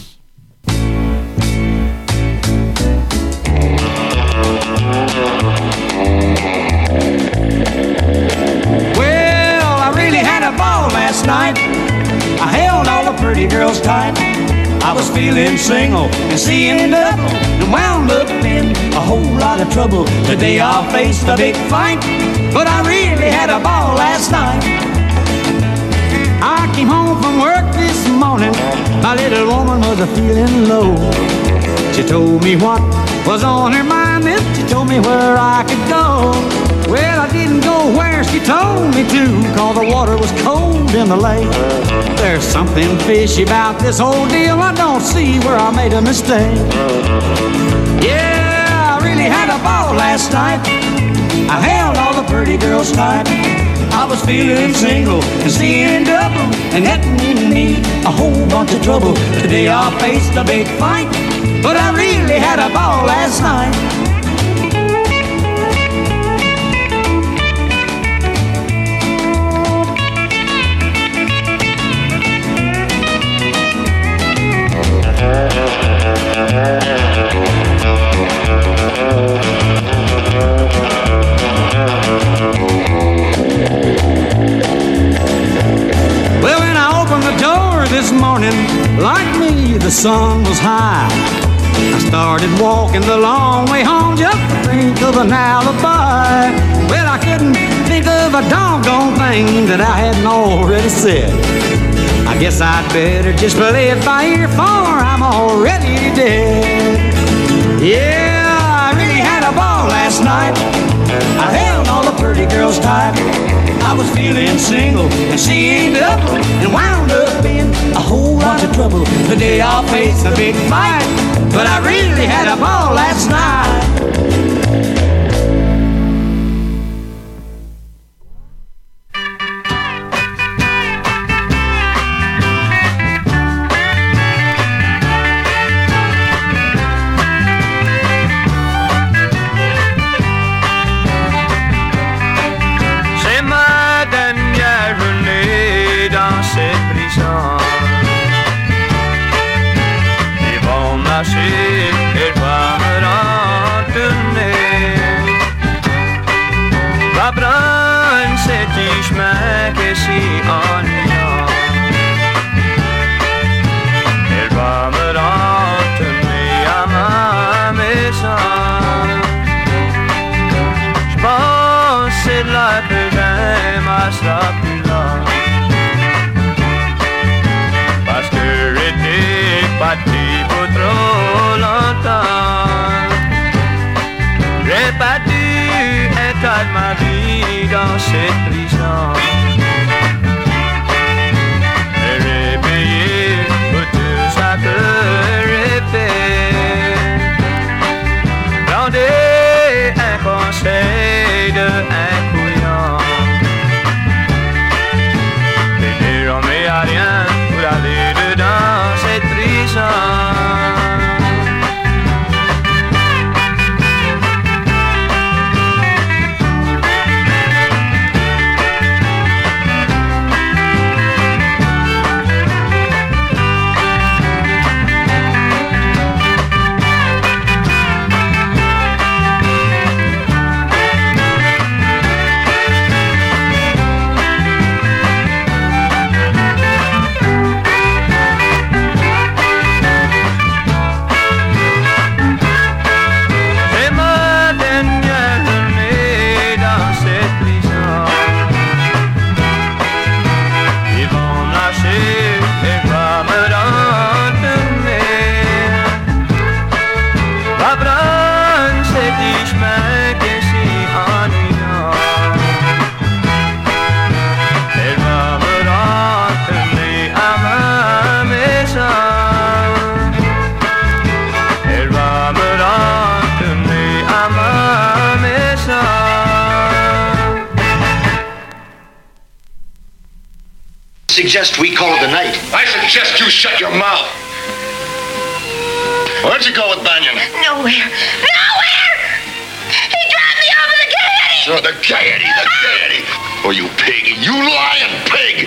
Last night, I held all the pretty girls tight. I was feeling single and seeing double, and wound up in a whole lot of trouble. Today I faced a big fight, but I really had a ball last night. I came home from work this morning, my little woman was a feeling low. She told me what was on her mind, and she told me where I could go. Well, I didn't go where she told me to, 'cause the water was cold in the lake. There's something fishy about this whole deal, I don't see where I made a mistake. Yeah, I really had a ball last night. I held all the pretty girls tight. I was feeling single and seeing double, and that didn't me a whole bunch of trouble. Today I faced a big fight, but I really had a ball last night. Well, when I opened the door this morning, like me, the sun was high. I started walking the long way home just to think of an alibi. Well, I couldn't think of a doggone thing that I hadn't already said. I guess I'd better just play it by ear, for I'm already dead. Yeah, I really had a ball last night. I held all the pretty girls tight. I was feeling single and seeing double, and wound up in a whole lot of trouble. Today I'll face a big fight, but I really had a ball last night. Elle va me rentonner, va prendre ces petits chemins qui est si ennuyant. Elle va me rentonner à ma maison. Je pense c'est là que j'aime à sera plus là, parce que j'étais parti pour trop longtemps. J'ai pas dû étaler ma vie dans cette prison, et j'ai payé pour tout ça que j'ai fait. Rendez un conseil de un couillon, et désormais y'a rien pour aller dedans cette prison. Suggest we call it a night. I suggest you shut your mouth. Where'd you go with Banyan? Nowhere. Nowhere! He dropped me over the Gaiety! Oh, the Gaiety, the Gaiety. Oh, you pig. You lying pig.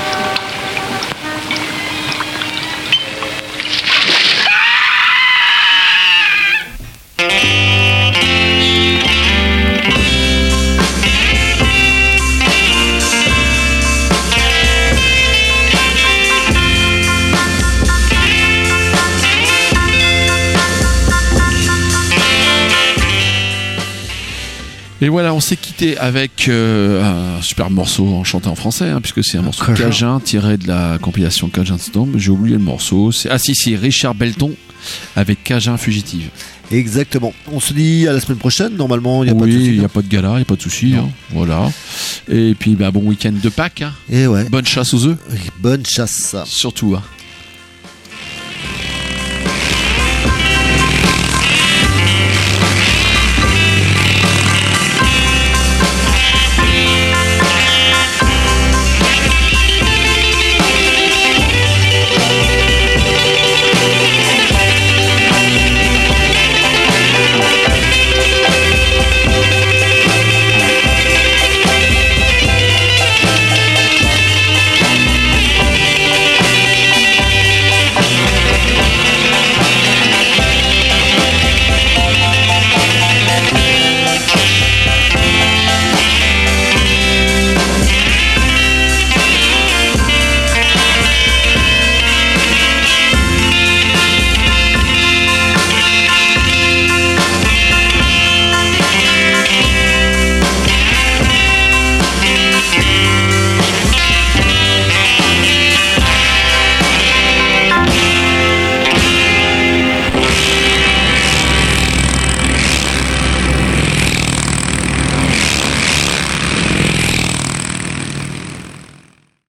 Et voilà, on s'est quitté avec un super morceau en chanté en français, hein, puisque c'est un morceau cajun tiré de la compilation Cajun Storm. J'ai oublié le morceau. C'est Richard Belton avec Cajun Fugitive. Exactement. On se dit à la semaine prochaine. Normalement, il n'y a pas de souci. Oui, il n'y a pas de gala, il n'y a pas de souci. Hein, voilà. Et puis, bon week-end de Pâques. Hein. Et ouais. Bonne chasse aux œufs. Bonne chasse. Surtout. Hein.